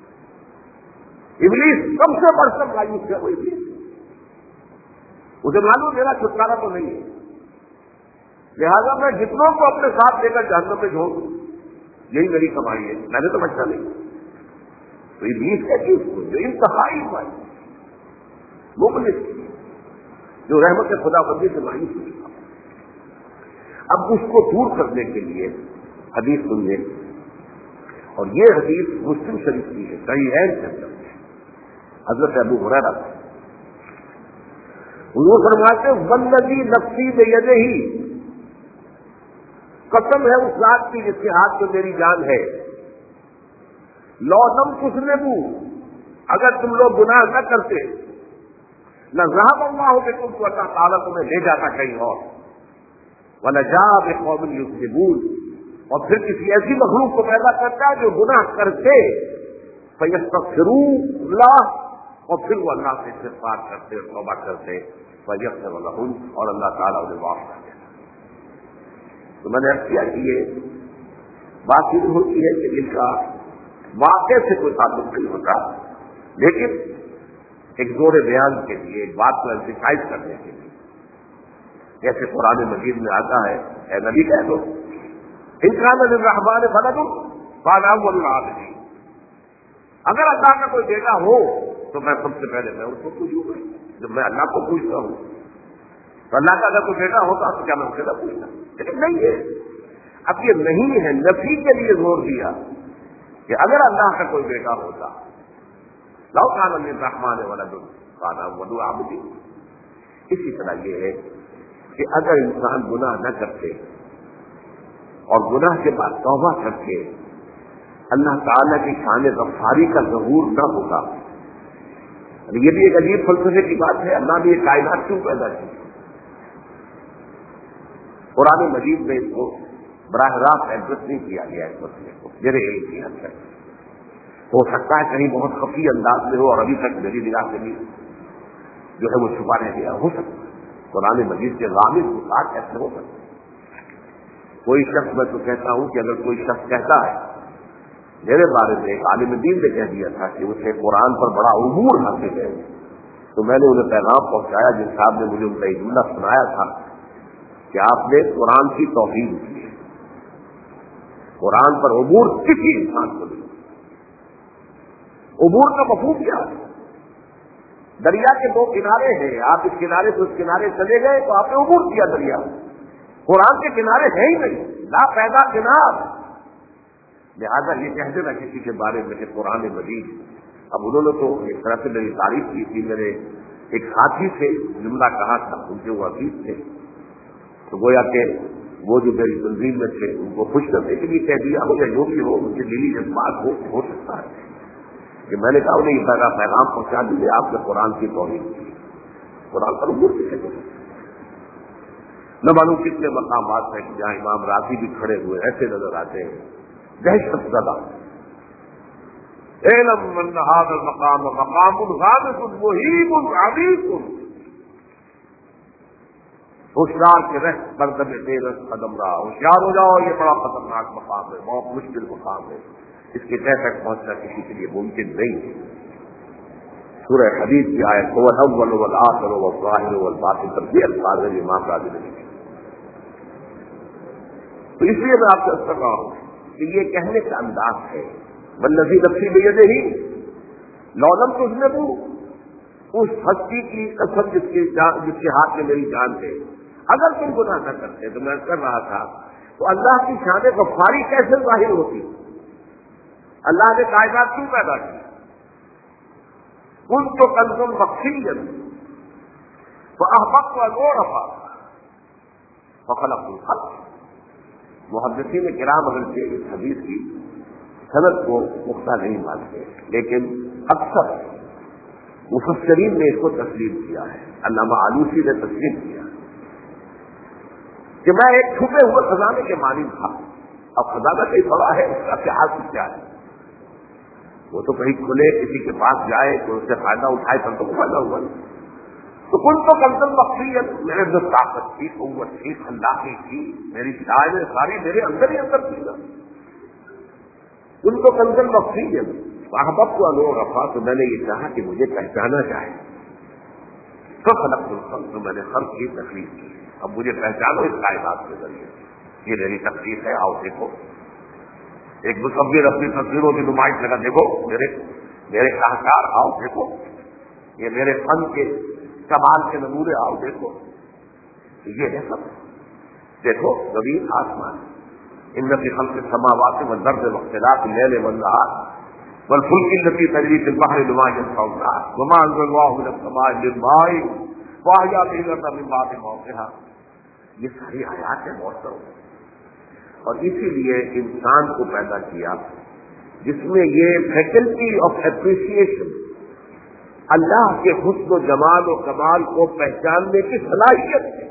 A: ابلیس سب سے بڑھ کر مایوس ہے، وہ ابلیس، اسے معلوم میرا چھٹکارا تو نہیں ہے، لہذا میں جتنوں کو اپنے ساتھ لے کر جہنم میں چھوڑ دوں، یہی میری کمائی ہے، میں نے تو بچنا نہیں۔ تو ابلیس کہتی اس کو جو انتہائی مایوس مبلس جو رحمت خدا بندی سے مایوس ہو چکا، اب اس کو دور کرنے کے لیے حدیث سنیے، اور یہ حدیث مسلم شریف کی ہے، صحیحین کے اندر حضرت ابو ہریرہ حضور فرماتے ہیں والذی نفسی بیدہ، قسم ہے اس ذات کی جس کے ہاتھ میں میری جان ہے، لو لم تذنبوا، اگر تم لوگ گناہ نہ کرتے، لذهب اللہ بکم، تو اللہ تعالیٰ تمہیں لے جاتا کہیں اور، ولجاء بقوم یذنبون، اور پھر کسی ایسی مخلوق کو پیدا کرتا ہے جو گناہ کرتے، فیستغفروا اللہ، اور پھر وہ اللہ سے استغفار کرتے اور توبہ کرتے فیغفر لہم، اور اللہ تعالیٰ انہیں معاف کر دیتا۔ تو میں نے عرض کیا کہ یہ بات یہ ہوتی ہے کہ جن کا واقع سے کوئی تعلق نہیں ہوتا، لیکن ایک زور بیان کے لیے، ایک بات کو ایمفیسائز کرنے کے لیے، جیسے قرآن مجید میں آتا ہے، اے نبی کہہ دو ان کان للرحمن ولد فانا اول العابدین، اگر اللہ کا کوئی بیٹا ہو تو میں سب سے پہلے میں اس کو پوچھوں گا، جب میں اللہ کو پوچھتا ہوں تو اللہ کا اگر کوئی بیٹا ہوتا تو کیا میں اس سے نہ پوچھتا، لیکن نہیں ہے۔ اب یہ نہیں ہے، نفی کے لیے زور دیا کہ اگر اللہ کا کوئی بیٹا ہوتا، لو کان للرحمن ولد فانا اول العابدین۔ اسی طرح یہ ہے کہ اگر انسان گناہ نہ کرتے اور گناہ کے بعد توبہ کرتے، اللہ تعالیٰ کی شان غفاری کا ظہور نہ ہوگا۔ یہ بھی ایک عجیب فلسفے کی بات ہے، اللہ نے یہ کائنات کیوں پیدا کی؟ قرآن مجید میں اس کو براہ راست ایڈریس نہیں کیا گیا اس مسئلے کو، میرے علم کی حد تک ہو سکتا ہے کہیں بہت خفی انداز میں ہو اور ابھی تک میری نگاہ سے بھی جو ہے وہ چھپا رہ گیا، ہو سکتا ہے قرآن مجید کے غامض وسعت ایسے ہو سکتے۔ کوئی شخص، میں تو کہتا ہوں کہ اگر کوئی شخص کہتا ہے، میرے بارے میں ایک عالم دین نے کہہ دیا تھا کہ اسے قرآن پر بڑا عبور حاصل ہے، تو میں نے انہیں پیغام پہنچایا، جن صاحب نے مجھے ان کا ایک جملہ سنایا تھا کہ آپ نے قرآن کی توہین کی ہے، قرآن پر عبور کسی انسان کو نہیں۔ عبور کا مفہوم کیا ہے؟ دریا کے دو کنارے ہیں، آپ اس کنارے سے اس کنارے چلے گئے تو آپ نے عبور کیا دریا۔ قرآن کے کنارے ہیں ہی نہیں، لا پیدا کنار۔ لہٰذا یہ کہہ دینا کسی کے بارے میں کہ قرآن مجید، اب انہوں نے تو ایک طرح سے میری تعریف کی تھی، میرے ایک ساتھی سے جملہ کہا تھا، ان کے وہ عزیز تھے، تو گویا کہ وہ جو میری تنظیم میں تھے ان کو خوش کرنے کے لیے کہہ دیا ہو یا جو بھی ہو، ان کے دلی جذبات ہو ہو سکتا ہے کہ میں نے کہا انہیں اس طرح پیغام پہنچا دیجیے، آپ نے قرآن کی توہین کی، قرآن پر عبور سے کہتے ہیں۔ نہ معلوم کتنے مقامات ہیں کہ جہاں امام راضی بھی کھڑے ہوئے ایسے نظر آتے ہیں دہشت زدہ، اعلم ان هذا المقام مقام غامض مہیب عمیق، ہوشیار کے رہ بردم تیرس قدم رہا، ہوشیار ہو جاؤ، یہ بڑا خطرناک مقام ہے، بہت مشکل مقام ہے، اس کے تہ تک پہنچنا کسی کے لیے ممکن نہیں ہے۔ سورہ حدید کی آیت هو الاول والآخر والظاہر والباطن، تب یہ الفاظ ہے امام راضی نے لکھے۔ تو اس لیے میں آپ سے کر رہا ہوں کہ یہ کہنے کا انداز ہے، والذی نفسی بیدہ لو لم تذنبوا، اس ہستی کی قسم جس کے جس کے ہاتھ میں میری جان ہے، اگر تم گناہ نہ کرتے تو میں کر رہا تھا، تو اللہ کی شان غفاری کیسے ظاہر ہوتی؟ اللہ نے کائنات کیوں پیدا کی؟ ان تو کنز مخفیا فاحببت ان اعرف فخلقت الخلق۔ محدثین کرام اگرچہ اس حدیث کی سند کو پختہ نہیں مانتے، لیکن اکثر مفسرین نے اس کو تسلیم کیا ہے، علامہ آلوسی نے تسلیم کیا کہ میں ایک چھپے ہوئے خزانے کے مانند تھا۔ اب خزانہ کہیں پڑا ہے، اس کا کیا حال کیا ہے؟ وہ تو کہیں کھلے کسی کے پاس جائے تو اس سے فائدہ اٹھائے تب تو فائدہ ہوا نہیں۔ تو کل تو کنزل مخفیت، میرے اندر طاقت تھی، قوت تھی، اللہ کی تھی، میری شاعر ساری میرے اندر ہی اندر تھی نا۔ ان کو کنزل مخفیت احببت کو انو رفا، تو میں نے یہ کہا کہ مجھے پہچانا چاہے، تو خلقت الخلق، تو میں نے خلق کی تخلیق کی، اب مجھے پہچانو اس کائنات کے ذریعے، یہ میری تخلیق ہے، آؤ دیکھو۔ ایک مصور اپنی تصویروں کی نمائش لگا، دیکھو میرے میرے شاہکار، آؤ دیکھو، یہ میرے فن کے کمال کے نمونے، آؤ دیکھو، یہ ہے سب۔ دیکھو زمین آسمان، ان فی خلق السماوات والارض واختلاف الليل والنهار والفلك التي تجري في البحر بما ينفع الناس وما انزل الله من السماء من ماء فاحيا به الارض من بعد موتها، یہ ساری آیات ہیں محترم۔ اور اسی لیے انسان کو پیدا کیا جس میں یہ فیکلٹی آف اپریسیشن، اللہ کے حسن و جمال و کمال کو پہچاننے کی صلاحیت ہے۔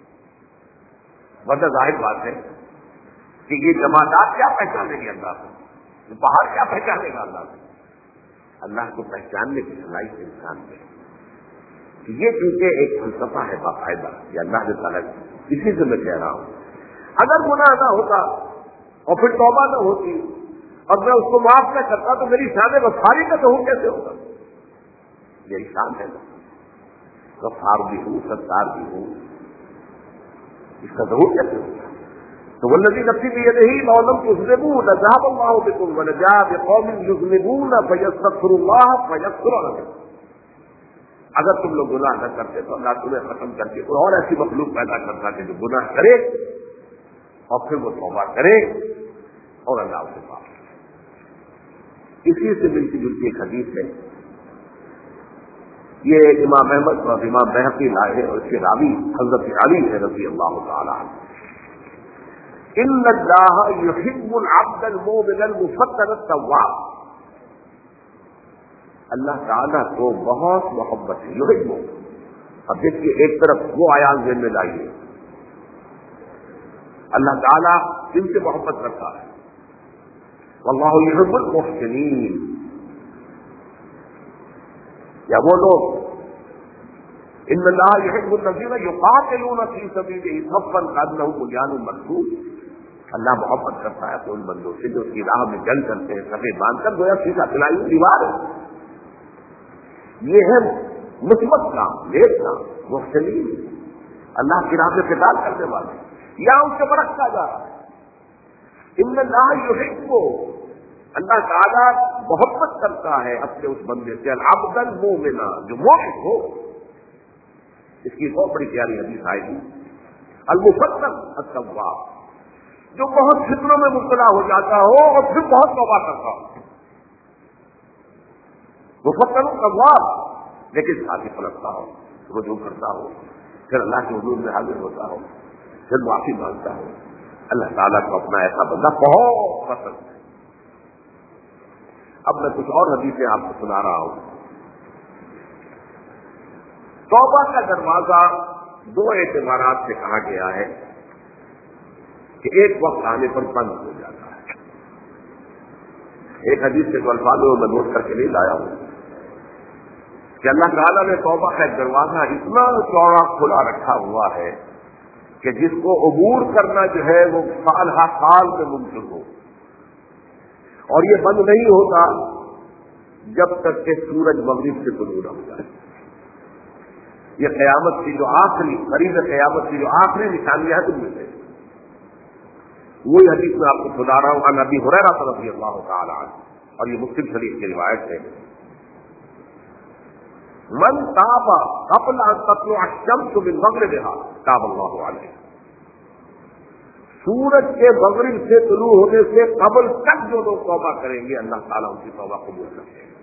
A: ورنہ ظاہر بات ہے کہ یہ جماعت کیا پہچانے گی اللہ سے، پہاڑ کیا پہچانے گا اللہ سے؟ اللہ کو پہچاننے کی صلاحیت انسان میں. یہ چونکہ ایک فلسفہ ہے باقاعدہ، یہ اللہ تعالیٰ اسی سے میں کہہ رہا ہوں. اگر گناہ نہ ہوتا اور پھر توبہ نہ ہوتی اور میں اس کو معاف نہ کرتا تو میری شان غفاری کا ظہور کیسے ہوگا؟ یہی شان ہے نا، غفار بھی ہوں، ستار بھی ہوں، اس کا ظہور کیسے ہوگا؟ تو والذی نفسی بیدہ لو لم تذنبوا لذهب الله بكم ولجاء بقوم يذنبون فيستغفر الله فيغفر لهم. اگر تم لوگ گناہ نہ کرتے تو اللہ تمہیں ختم کر کے کوئی اور ایسی مخلوق پیدا کرتا کہ جو گناہ کرے اور پھر وہ توبہ کرے اور اللہ سے معاف کرے. اسی سے ملتی جلتی ایک حدیث ہے، یہ امام احمد اور امام بہقی لائے ہیں اور اس کے راوی حضرت علی ہے رضی اللہ تعالیٰ عنہ. ان اللہ یحب العبد المؤمن المفتن التواب. اللہ تعالیٰ کو بہت محبت ہے، یحب. اب دیکھیے ایک طرف وہ آیات ذہن میں لائیے، اللہ تعالیٰ ان سے محبت کرتا ہے، واللہ یحب المحسنین. یا وہ لوگ ان اللہ یحب الذین یقاتلون فی سبیلہ صفا کانہم بنیان مرصوص. اللہ محبت کرتا ہے تو ان بندوں سے جو اس کی راہ میں جنگ کرتے ہیں سفید باندھ کر گویا سیدھا کھلائی دیوار ہے. یہ ہے مثبت کام، نیک کام، محسنین، اللہ کی راہ میں قتال کرنے والے. یا اس سے برکتا جا رہا ہے ان اللہ یحب، اللہ تعالیٰ محبت کرتا ہے اپنے اس بندے سے العبد المؤمن جو مومن ہو. اس کی بہت بڑی پیاری حدیث آئے گی، المفتن التواب، جو بہت فتنوں میں مبتلا ہو جاتا ہو اور پھر بہت توبہ کرتا ہو. مفتن التواب، لیکن ساتھی پلٹتا ہو، رجوع کرتا ہو، پھر اللہ کے حضور میں حاضر ہوتا ہو، پھر معافی مانگتا ہو. اللہ تعالیٰ کو اپنا ایسا بندہ بہت پسند ہے. اب میں کچھ اور حدیثیں آپ کو سنا رہا ہوں. توبہ کا دروازہ دو اعتبارات سے کہا گیا ہے کہ ایک وقت آنے پر بند ہو جاتا ہے. ایک حدیث کے الفاظ میں نوٹ کر کے نہیں لایا ہوں کہ اللہ تعالیٰ نے توبہ کا ایک دروازہ اتنا چوڑا کھلا رکھا ہوا ہے کہ جس کو عبور کرنا جو ہے وہ سال ہا سال میں ممکن ہو، اور یہ بند نہیں ہوتا جب تک کہ سورج مغرب سے طلوع نہ ہو جائے. یہ قیامت کی جو آخری قریب قیامت کی جو آخری نشانیاں ہے تم میں سے وہی حدیث میں آپ کو سنا رہا ہوں. عن ابی ہریرہ رضی اللہ تعالی عنہ، اور یہ مسلم شریف کی روایت ہے، من تاب قبل ان تطلع الشمس من مغربها تاب اللہ علیہ. سورج کے مغرب سے طلوع ہونے سے قبل تک جو لوگ توبہ کریں گے اللہ تعالیٰ ان کی توبہ قبول کرتے ہیں.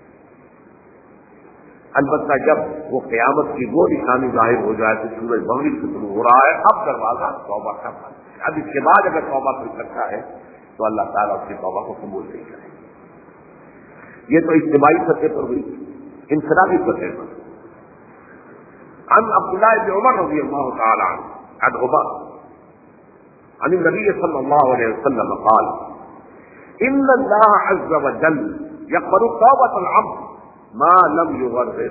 A: البتہ جب وہ قیامت کی وہ نشانی ظاہر ہو جائے تو سورج مغرب سے شروع ہو رہا ہے، اب دروازہ توبہ کا بند ہے. اب اس کے بعد اگر توبہ کر سکتا ہے تو اللہ تعالیٰ اس کی توبہ کو قبول نہیں کرے گا. یہ تو اجتماعی سطح پر ہوئی. انفرادی سطح پر عن عبداللہ بن عمر رضی اللہ تعالی عنہ عن عمر عن النبی صلی اللہ علیہ وسلم قال ان اللہ عز وجل یقبل توبۃ العبد ما لم یغرر.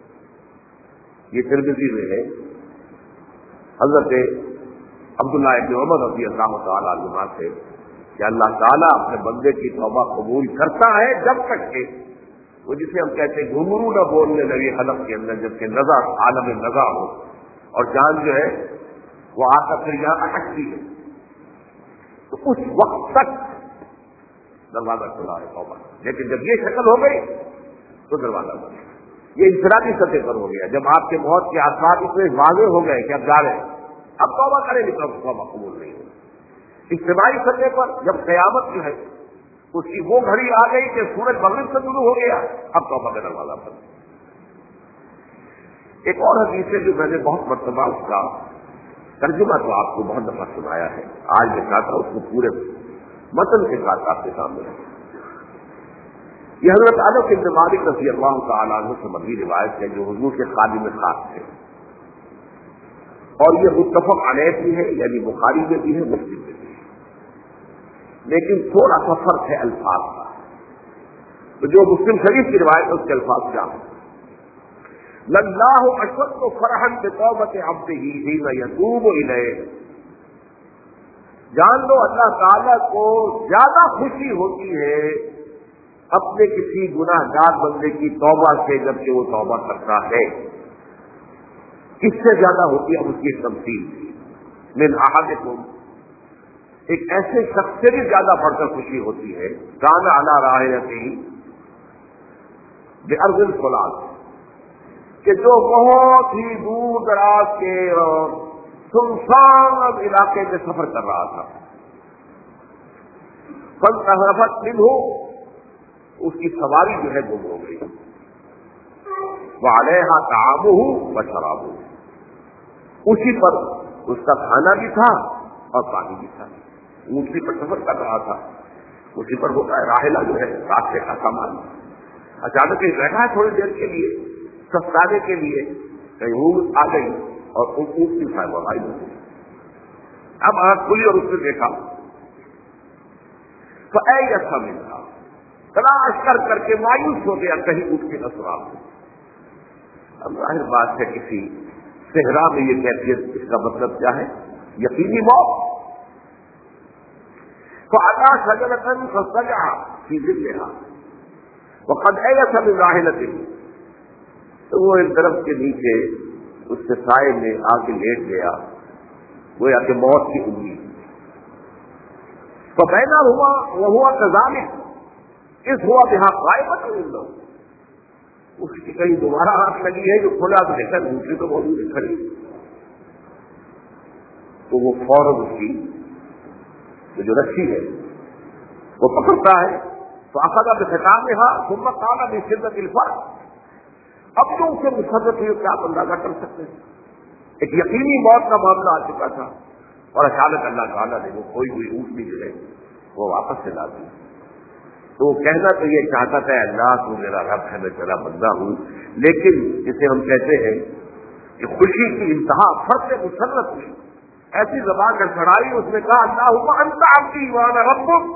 A: یہ ترمذی میں ہے. حضرت عبداللہ ابن عمر رضی اللہ تعالیٰ عنہ سے کہ اللہ تعالیٰ اپنے بندے کی توبہ قبول کرتا ہے جب تک کہ وہ جسے ہم کہتے ہیں گھنگرو نہ بولنے لگے حلق کے اندر، جبکہ نزع عالم نزع ہو اور جان جو ہے وہ آ کر پھر یہاں اٹکتی ہے، تو اس وقت تک دروازہ کھلا ہے توبہ. لیکن جب یہ شکل ہو گئی تو دروازہ بند. یہ انفرادی سطح پر ہو گیا. جب آپ کے موت کے آثار اتنے واضح ہو گئے کہ اب جا رہے ہیں، اب توبہ کریں گے تو اب توبہ قبول نہیں ہوگی. اجتماعی سطح پر جب قیامت جو ہے اس کی وہ گھڑی آ گئی کہ سورج مغرب سے شروع ہو گیا، اب توبہ کا دروازہ بند. ایک اور حدیث ہے جو میں نے بہت مرتبہ اس کا ترجمہ تو آپ کو بہت دفعہ سنایا ہے، آج میں چاہتا ہوں اس کو پورے متن کے ساتھ آپ کے سامنے رکھوں. یہ حضرت انس بن مالک رضی اللہ تعالیٰ عنہ سے مروی روایت ہے جو حضور کے خادم خاص تھے، اور یہ متفق علیہ بھی ہے، یعنی بخاری میں بھی ہے، مسلم میں بھی ہے، لیکن تھوڑا سا فرق ہے الفاظ کا. تو جو مسلم شریف کی روایت ہے اس کے الفاظ کیا ہیں؟ للہ اشد فرحا بتوبۃ عبدہ حین یتوب الیہ، جان لو اللہ تعالیٰ کو زیادہ خوشی ہوتی ہے اپنے کسی گناہ گار بندے کی توبہ سے جبکہ وہ توبہ کرتا ہے، اس سے زیادہ ہوتی ہے اس کی تمثیل من احدکم، ایک ایسے شخص سے بھی زیادہ بڑھ کر خوشی ہوتی ہے کان علی راحلتہ بارض الفلات، کہ جو بہت ہی دور دراز کے اور سنسان علاقے میں سفر کر رہا تھا، فانتهرفت منه، اس کی سواری جو ہے گم ہو گئی، وعلیہا طعامہ وشرابہ، اسی پر اس کا کھانا بھی تھا اور پانی بھی تھا، اونٹنی پر سفر کر رہا تھا، اسی پر ہوتا ہے راحلہ جو ہے راستے کا سامان، اچانک ہی بیٹھا ہے تھوڑی دیر کے لیے سستانے کے لیے، کہیں اونٹ آ گئی اور اونٹنی صاحب غائب ہو گئی، اب آنکھ کھلی اور اس نے دیکھا فأيس منها، تلاش کر کر کے مایوس ہو گیا کہیں اٹھ کے نہ سراغ ہو۔ اب ظاہر بات ہے کسی صحرا میں یہ کیفیت، اس کا مطلب کیا ہے؟ یقینی موت۔ فأتى شجرة فاضطجع في ظلها وقد أيس من راحلته، تو وہ ایک درخت کے نیچے اس کے سائے میں آ کے لیٹ گیا، گویا کہ موت کی امید۔ فبينهما وهو كذلك اس ہوا بہا غائبۃ عنده، اس کی کہیں دوبارہ آنکھ لگی ہے جو کھلا تو دیکھا دوسری تو موجود کھڑی، تو وہ فوراً اس کی جو رسی ہے وہ پکڑتا ہے، تو اخذ بختامها ثم قال بشدة الفرح، اب تو اسے مسرت ہوئی کیا آپ اندازہ کر سکتے ہیں، ایک یقینی موت کا معاملہ آ چکا تھا اور اچانک اللہ تعالیٰ نے وہ کوئی ہوئی اونٹنی جو ہے وہ واپس سے لا دی۔ تو وہ کہنا تو یہ چاہتا تھا اللہ تو میرا رب ہے، میں تیرا بندہ ہوں، لیکن جسے ہم کہتے ہیں کہ خوشی کی انتہا فرق سے مسرت ہوئی، ایسی زبان کر چڑھائی، اس نے کہا اللہم انت عبدی وانا ربک،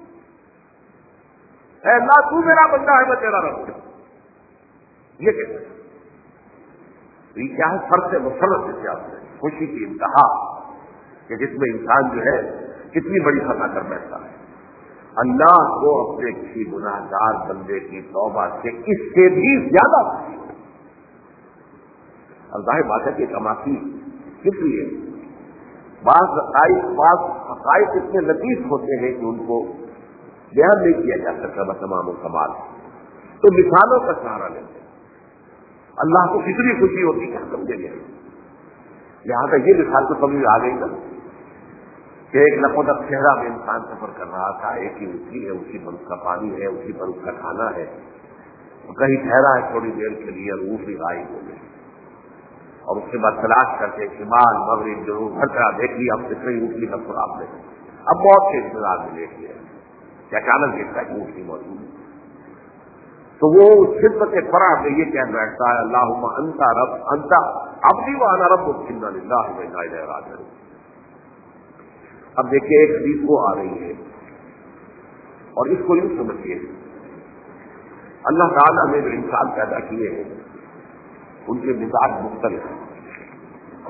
A: اے اللہ تو میرا بندہ ہے میں تیرا رب ہوں، یہ کہتے ہیں۔ یہ کیا ہے؟ فرق سے مسرت سے کیا ہے؟ خوشی کی انتہا کہ جس میں انسان جو ہے کتنی بڑی خطا کر بیٹھتا ہے، اللہ کو اپنے کسی گناہ گار بندے کی توبہ سے اس سے بھی زیادہ خوشی ہے۔ اور ظاہر بات ہے کہ تماثی کس لیے بعض حقائق بعض حقائق اتنے لطیف ہوتے ہیں کہ ان کو بیان نہیں کیا جا سکتا بتمام و کمال، تو مثالوں کا سہارا لیتے ہیں۔ اللہ کو کتنی خوشی ہوتی کیا سمجھے گئے، لہٰذا یہ مثال تو سمجھ آ گئی نا کہ ایک لقدر صحرا میں انسان سفر کر رہا تھا، ایک ہی اونٹنی ہے، اسی پر اس کا پانی ہے، اسی پر اس کا کھانا ہے، کہیں ٹھہرا ہے تھوڑی دیر کے لیے اور اونٹنی غائب ہو گئی، اور اس کے بعد تلاش کر کے شمال مغرب جنوب ہر طرح دیکھ لیا، اب سے کہیں اونٹنی کا سراغ نہیں، اب موت کے انتظار میں لیٹ گیا کہ اچانک دیکھتا ہے کہ اونٹنی موجود ہے، تو وہ شدت فرح میں یہ کہہ بیٹھتا ہے اللہم انت رب انت عبدی وانا ربک انا للہ و انا الیہ راجعون۔ اب دیکھیے ایک حدیث وہ آ رہی ہے اور اس کو یوں سمجھیے، اللہ تعالیٰ نے جو انسان پیدا کیے ہیں ان کے مزاج مختلف ہیں،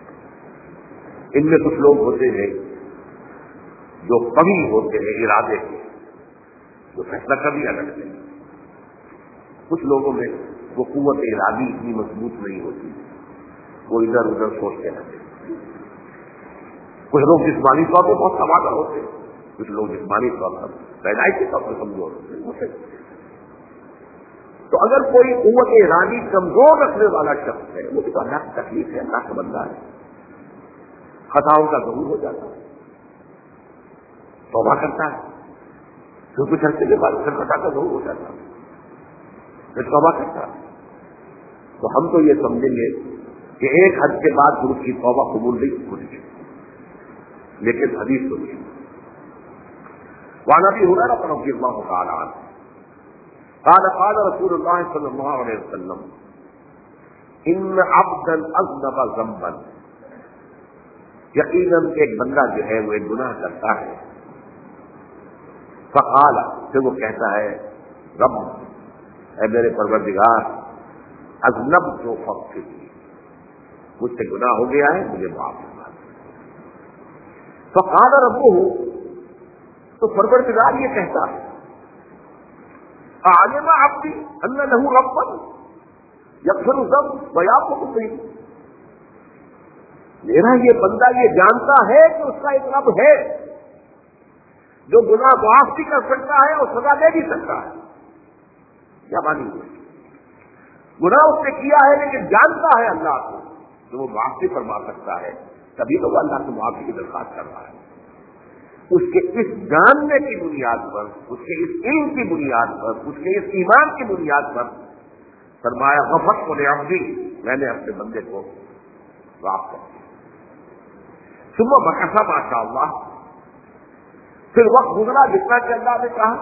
A: ان میں کچھ لوگ ہوتے ہیں جو قوی ہوتے ہیں ارادے کے، جو فیصلہ کر لیا کرتے ہیں، کچھ لوگوں میں وہ قوت ارادی اتنی مضبوط نہیں ہوتی، وہ ادھر ادھر سوچتے رہتے ہیں، کچھ لوگ جسمانی طور پر بہت سمادہ ہوتے ہیں، کچھ لوگ جسمانی طور پر پیدائشی طور پر کمزور ہوتے ہیں۔ تو اگر کوئی قوت ارادی کمزور رکھنے والا شخص ہے، وہ تو اللہ کی تکلیف ہے، اللہ کا بندہ ہے، خطاؤں کا ضرور ہو جاتا ہے، توبہ کرتا ہے، پھر کچھ عرصے کے بعد پھر خطا کا ضرور ہو جاتا ہے، پھر توبہ کرتا ہے، تو ہم تو یہ سمجھیں گے کہ ایک حد کے بعد پھر اس کی توبہ قبول نہیں ہوتی، لیکن حدیث سنیے، وعن ابی ہریرہ رضی اللہ تعالی عنہ قال قال رسول اللہ صلی اللہ علیہ وسلم ان عبدا اذنب ذنبا، یقیناً ایک بندہ جو ہے وہ ایک گناہ کرتا ہے، فقال پھر وہ کہتا ہے رب اے میرے پروردگار اذنب تو فغفر لی، مجھ سے گناہ ہو گیا ہے، مجھے معاف کرنا۔ فقال ربہ، تو پروردگار یہ کہتا ہے اعلم عبدی ان لہ ربا یغفر الذنب ویعفو الذنب، میرا یہ بندہ یہ جانتا ہے کہ اس کا ایک رب ہے جو گناہ معاف بھی کر سکتا ہے اور سزا دے بھی سکتا ہے۔ کیا مانی ہے؟ گناہ اس نے کیا ہے لیکن جانتا ہے اللہ کو جو وہ معاف بھی فرما سکتا ہے، تبھی تو وہ اللہ سے معافی کی درخواست کر رہا ہے۔ اس کے اس جاننے کی بنیاد پر، اس کے اس علم کی بنیاد پر، اس کے اس ایمان کی بنیاد پر فرمایا غفرت لعبدی، میں نے اپنے بندے کو معاف کر دیا۔ ثم مکث ما شاء اللہ، پھر وقت گزرا جتنا کہ اللہ نے کہا،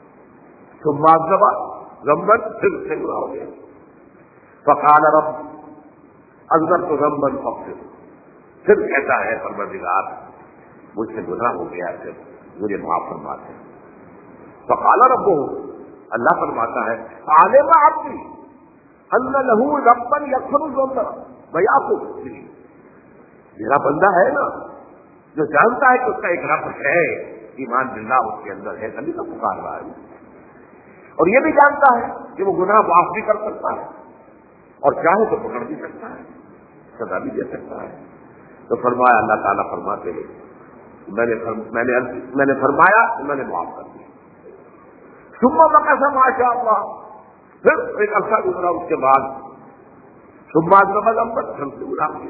A: ثم عذب ذنبا، پھر سے گناہ ہو گیا۔ فقال رب اذنبت ذنبا فاغفر، پھر کہتا ہے پروردگار مجھ سے گناہ ہو گیا، پھر مجھے معاف فرما دے۔ فقال رب، اللہ فرماتا ہے عالم عبدی ان لہ ربا یغفر الذنب ویعفو الذنب، میرا بندہ ہے نا جو جانتا ہے کہ اس کا ایک رب ہے، ایمان باللہ اس کے اندر ہے، تبھی تو پکار رہا ہے، اور یہ بھی جانتا ہے کہ وہ گناہ معاف بھی کر سکتا ہے اور چاہے تو پکڑ بھی سکتا ہے، سزا بھی دے سکتا ہے۔ تو فرمایا اللہ تعالیٰ فرماتے ہیں میں نے میں نے میں نے فرمایا میں نے معاف کر دیا۔ ثم مکث ما شاء اللہ، پھر ایک عرصہ گزرا اس کے بعد، ثم عذب ذنبا، پھر سے گناہ کیا۔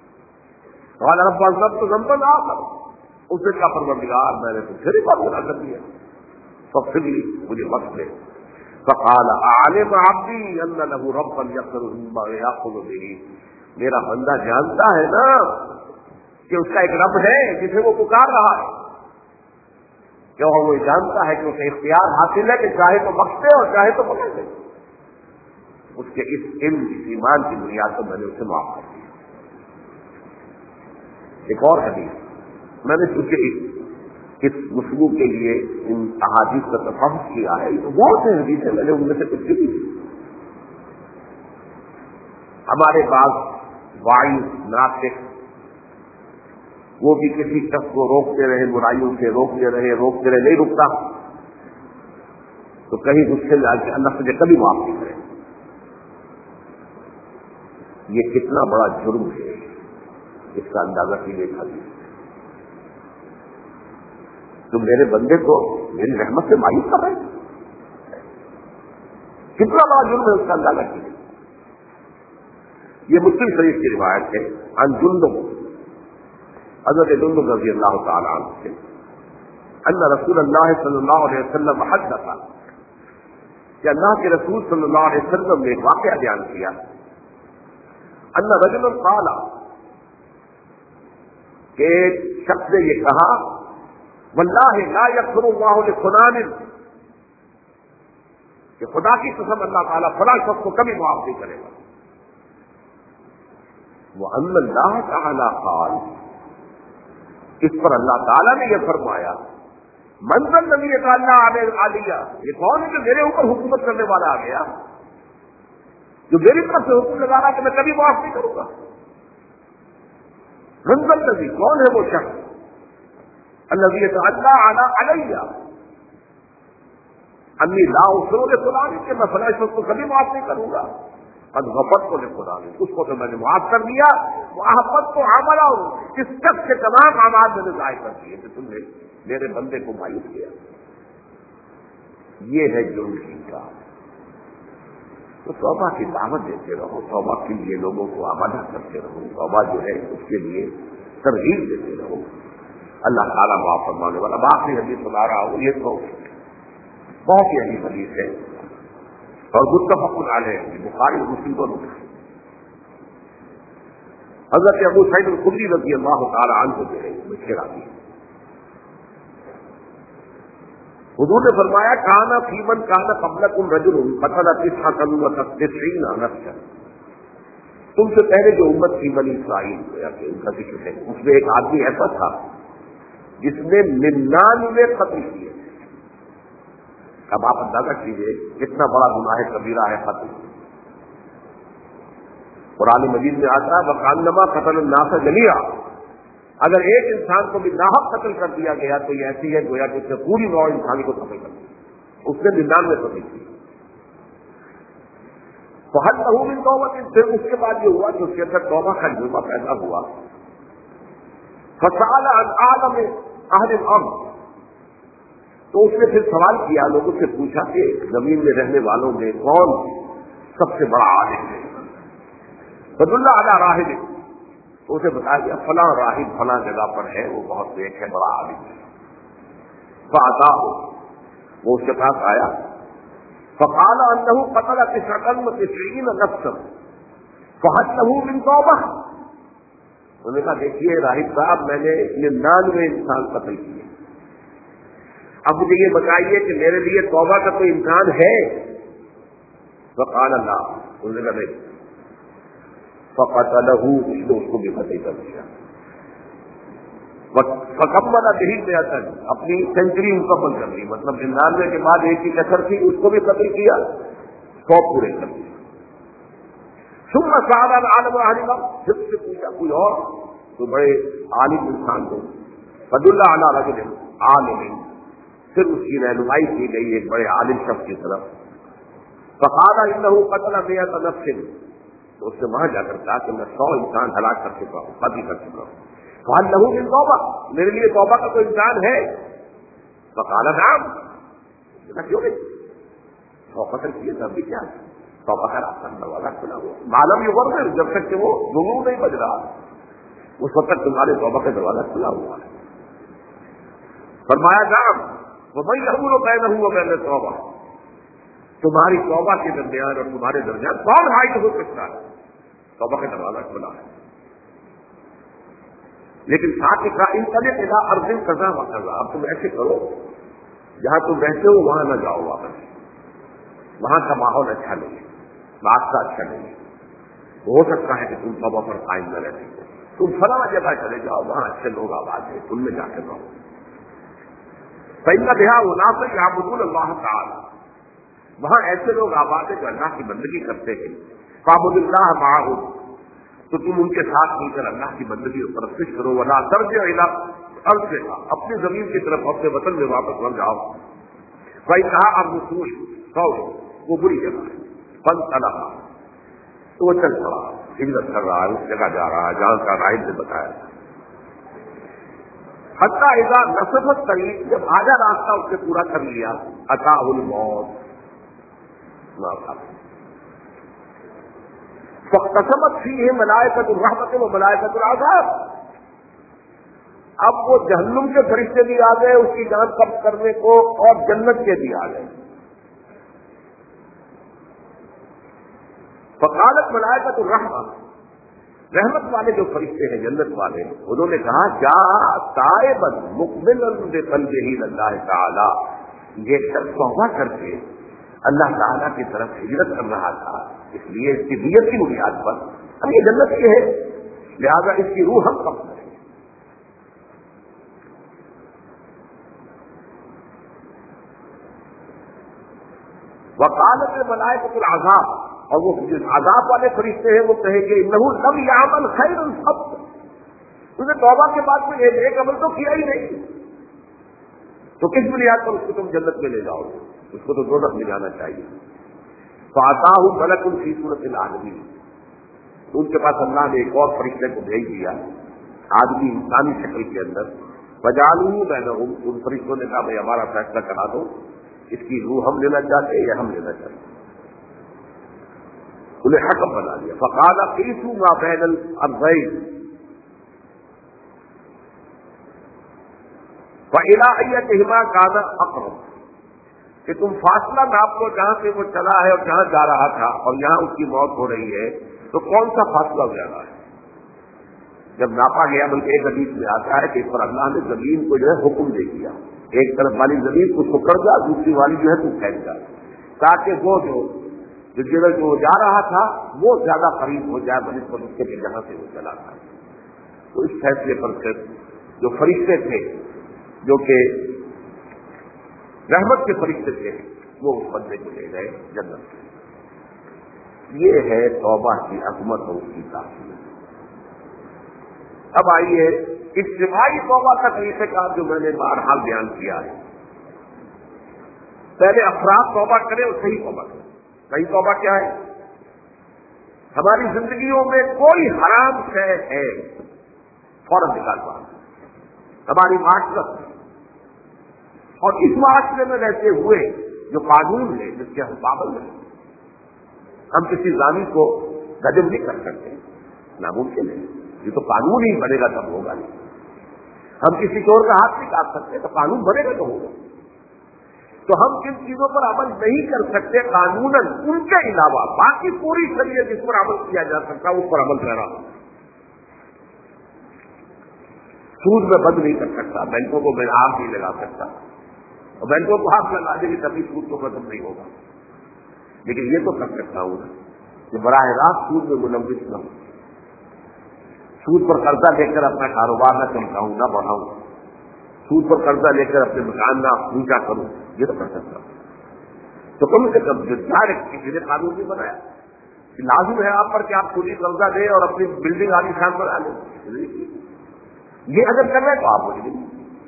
A: قال رب اذنبت ذنبا آخر، اس نے کہا پروردگار میں نے تو پھر ایک اور گناہ کر دیا، فاغفر لی، مجھے بخش دے۔ فقال اعلم عبدی ان لہ ربا یغفر الذنب ویأخذ به، میرا بندہ جانتا ہے نا کہ اس کا ایک رب ہے جسے وہ پکار رہا ہے، کیوں وہ جانتا ہے کہ اسے اختیار حاصل ہے کہ چاہے تو بخش دے اور چاہے تو پکڑ دے۔ اس کے اس علم اس ایمان کی بنیاد پر میں نے اسے معاف کر دیا۔ ایک اور حدیث میں نے چونکہ اس گفتگو کے لیے ان احادیث کا تفہم کیا ہے، تو بہت سے حدیث ہیں، میں نے ان میں سے کچھ بھی ہمارے بعض واعظ ناصح وہ بھی کسی شخص کو روکتے رہے، برائیوں سے روکتے رہے روکتے رہے نہیں رکتا، تو کہیں غصے میں آ کے اللہ سے کبھی معاف نہیں کرے۔ یہ کتنا بڑا جرم ہے، اس کا اندازہ کیجیے۔ خالی تم میرے بندے کو میری رحمت سے مایوس کر رہے ہیں، کتنا بڑا جرم ہے، اس کا اندازہ کیجیے۔ یہ مسلم شریف کی روایت ہے، عن جندب، حضرت جندب رضی اللہ تعالی عنہ سے، ان رسول اللہ صلی اللہ علیہ وسلم حدث، کہ اللہ کے رسول صلی اللہ علیہ وسلم نے ایک واقعہ بیان کیا، ان رجلا قال، کہ ایک شخص نے یہ کہا واللہ لا یغفر اللہ لفلان، کہ خدا کی قسم اللہ تعالیٰ فلاں شخص کو کبھی معاف نہیں کرے گا۔ وَأَنَّ اللَّهَ تَعَالَىٰ قَالَ، اس پر اللہ تعالیٰ نے یہ فرمایا مَنْ ذَا الَّذِي يَتَعَلَّىٰ عَلَيَّ، یہ کون ہے جو میرے اوپر حکومت کرنے والا آ گیا، جو میری طرف سے حکم لگا رہا کہ میں کبھی معاف نہیں کروں گا۔ مَنْ ذَا الَّذِي، کون ہے وہ شخص، الَّذِي يَتَعَلَّىٰ عَلَيَّ اَنِّي لَا أَغْفِرُ لِفُلَانٍ، کہ میں فلاں شخص کو کبھی معاف نہیں کروں گا۔ قد غفرت لفلان، اس کو تو میں نے معاف کر دیا، وأحبطت عمله، اس شخص کے تمام اعمال میں نے ضائع کر دیے کہ تم نے میرے بندے کو مایوس کیا۔ یہ ہے جرم کی کا۔ تو توبہ کی دعوت دیتے رہو، توبہ کے لیے لوگوں کو آمادہ کرتے رہو، توبہ جو ہے اس کے لیے ترغیب دیتے رہو، اللہ تعالیٰ معاف فرمانے والا۔ آخری حدیث بتا رہا ہوں، یہ تو بہت ہی عجیب حدیث ہے اور متفق علیہ، بخاری اور مسلم دونوں۔ حضرت ابو سعید الخدری رضی اللہ تعالی عنہ جو ہے مشکل آتی ہے، حضور نے فرمایا کانا فیمن کانا قبلکم رجل قتل تسعۃ وتسعین نفسا، تم سے پہلے جو امت تھی بنی اسرائیل کہ ان کا ذکر ہے، اس میں ایک آدمی ایسا تھا جس نے ننانوے قتل کیے، اب آپ اندازہ کیجیے کتنا بڑا گناہ کبیرہ ہے قتل. قرآن مجید میں آتا ہے وَقَانَّمَا قَتَلَ النَّاسَ جَمِيعًا. اگر ایک انسان کو بھی ناحق قتل کر دیا گیا تو یہ ایسی ہے گویا کہ اس نے پوری نوع انسانی کو قتل کر دیا. اس نے ننانوے قتل کی. تو حل لہو من توبۃ. پھر اس کے بعد یہ ہوا کہ اس کے اندر توبہ کا جذبہ پیدا ہوا. فسأل عن أعلم أهل الأرض. تو اس نے پھر سوال کیا, لوگوں سے پوچھا کہ زمین میں رہنے والوں میں کون سب سے بڑا عالم ہے. فدل علی راہب. تو اسے بتایا گیا فلاں راہب فلاں جگہ پر ہے, وہ بہت نیک ہے, بڑا عالم ہے. فأتاه. وہ اس کے پاس آیا. فقال انه قتل تسعة وتسعين نفسا فهل له من توبہ. انہوں نے کہا دیکھیے راہب صاحب, میں نے ننانوے انسان قتل کیے, اب مجھے یہ بتائیے کہ میرے لیے توبہ کا کوئی امکان ہے. فقال لا. انہوں نے کہا نہیں. فقتلہ. اس نے اس کو بھی قتل کر دیا. فکمل به مئة. اپنی سینچری مکمل کر لی, مطلب ننانوے کے بعد ایک ہی کسر تھی, اس کو بھی قتل کیا, سو پورے کر دیے. ثم سأل عن عالم أهل الأرض. جب سے پوچھا کوئی اور تو بڑے عالم انسان کو. فدل علی رجل عالم. پھر اس کی رہنمائی کی گئی ایک بڑے عالم شخص کی طرف. فقال انه قتل مئة نفس. تو اس نے وہاں جا کر کہا کہ میں سو انسان ہلاک کر چکا ہوں, قتل کر چکا ہوں. فهل له من توبہ. میرے لیے توبہ کا کوئی امکان ہے. فقال نعم. کیوں نہیں, سو قتل کیے تب بھی کیا توبہ کا راستہ دروازہ کھلا ہوا. معلوم یہ غرض ہے جب تک کہ وہ گنگو نہیں بج رہا اس وقت تک تمہارے توبہ کا دروازہ کھلا ہوا ہے. فرمایا نعم. ومن يحول بينه وبين التوبہ. تمہاری توبہ کے درمیان اور تمہارے درمیان کون حائل ہو سکتا ہے. توبہ کا دروازہ کھلا ہے. لیکن ساتھ ہی کہا ان طلب الى ارض کذا وکذا. اب تم ایسے کرو جہاں تم رہتے ہو وہاں نہ جاؤ واپس, وہاں کا ماحول اچھا نہیں ہے, راستہ اچھا نہیں ہے, ہو سکتا ہے کہ تم توبہ پر قائم نہ رہ سکو. تم فلاں جگہ چلے جاؤ, وہاں اچھے لوگ آباد ہیں, تم میں جا کے رہو. فإن بها أناس يعبدون الله تعالی. وہاں ایسے لوگ آباد ہیں جو اللہ کی بندگی کرتے ہیں. فاعبد اللہ معهم. تو تم ان کے ساتھ مل کر اللہ کی بندگی اور پرستش کرو. ولا ترجع الى ارضها. اپنی زمین کی طرف اپنے وطن میں واپس لوٹ جاؤ. فإنها الرسول قول. وہ بری جگہ ہے. فانطلق. تو وہ چل پڑا, ہجرت کر رہا ہے, اس جگہ جا رہا ہے جہاں کا راہب نے بتایا. حتی اذا نصف الطریق. جب آدھا راستہ اس نے پورا کر لیا. اتاه الموت. فاقتسمت فیہ ملائکۃ الرحمۃ و ملائکۃ العذاب. اب وہ جہنم کے فرشتے بھی آ گئے اس کی جان قبض کرنے کو, اور جنت کے بھی آ گئے. فقالت ملائکۃ الرحمہ. رحمت والے جو فرشتے ہیں جنت والے, انہوں نے کہا جا تائبا مقبلا بقلبہ اللہ تعالی. یہ شخص توبہ کر کے اللہ تعالیٰ کی طرف ہجرت کر رہا تھا, اس لیے اس کی نیت کی بنیاد پر ہم یہ جنت کی ہے, لہذا اس کی روح ہم قبض کریں. وقالت الملائکۃ العذاب. اور وہ عذاب والے فرشتے ہیں وہ کہیں گے انہ لم یعمل خیرا قط. تم نے توبہ کے بعد میں ایک ایک عمل تو کیا ہی نہیں, تو کس بنیاد پر اس کو تم جنت میں لے جاؤ گے, اس کو تو دوزخ میں جانا چاہیے. فاتاہ ملک فی صورت العالمین. ان کے پاس اللہ نے ایک اور فرشتے کو بھیج دیا آدمی انسانی شکل کے اندر. فجعلوا بینہم. ان فرشتوں نے کہا بھائی ہمارا فیصلہ کرا دو, اس کی روح ہم لینا چاہتے ہیں یا ہم لینا چاہتے ہیں. انہیں حکم بنا دیا. فقال قیسوا ما بین الارضین فإلی ایتہما کان اقرب. کہ تم فاصلہ ناپ لو جہاں سے وہ چلا ہے اور جہاں جا رہا تھا اور یہاں اس کی موت ہو رہی ہے, تو کون سا فاصلہ زیادہ ہے. جب ناپا گیا, بلکہ ایک حدیث میں آتا ہے کہ اس پر اللہ نے زمین کو جو ہے حکم دے دیا, ایک طرف والی زمین کو پکڑ جا, دوسری والی جو ہے تو پھینک جا, تاکہ وہ جو جگہ جو جا رہا تھا وہ زیادہ قریب ہو جائے بنسبت اس کے جہاں سے وہ چلا تھا. تو اس فیصلے پر پھر جو فرشتے تھے جو کہ رحمت کے فرشتے تھے وہ اس بندے کو لے گئے جنت میں۔ یہ ہے توبہ کی عظمت اور اس کی تاثیر۔ اب آئیے اجتماعی توبہ کا طریقہ کار جو میں نے بہرحال بیان کیا ہے۔ پہلے افراد توبہ کریں اور صحیح توبہ کریں۔ صحیح توبہ کیا ہے؟ ہماری زندگیوں میں کوئی حرام شے ہے فوراً نکال پا ہماری معاشرت اور اس معاشرے میں رہتے ہوئے جو قانون ہے جس کے ہم پابند ہیں، ہم کسی زانی کو غضب نہیں کر سکتے، ناممکن ہے، یہ تو قانون ہی بنے گا تب ہوگا نہیں۔ ہم کسی چور کا ہاتھ نہیں کاٹ سکتے، تو قانون بنے گا تو ہوگا۔ تو ہم کن چیزوں پر عمل نہیں کر سکتے قانوناً، ان کے علاوہ باقی پوری شریعت جس پر عمل کیا جا سکتا اس پر عمل کرا۔ سود میں بند نہیں کر سکتا، بینکوں کو میں آگ نہیں لگا سکتا، اور بینکوں کو آگ لگا دے گی تبھی سود کو ختم نہیں ہوگا، لیکن یہ تو کر سکتا ہوں کہ براہ راست سود میں ملوث نہ ہوں، سود پر قرضہ لے کر اپنا کاروبار نہ چمکاؤں نہ بڑھاؤں، سود پر قرضہ لے کر اپنے مکان نہ اونچا کروں، یہ تو کر سکتا ہوں۔ تو کم سے کم کسی نے قانون نہیں بنایا کہ لازم ہے آپ پر کہ آپ خود ہی قرضہ دیں اور اپنی بلڈنگ عالی شان بنا لیں۔ یہ اگر کر رہے تو آپ مجھے نہیں،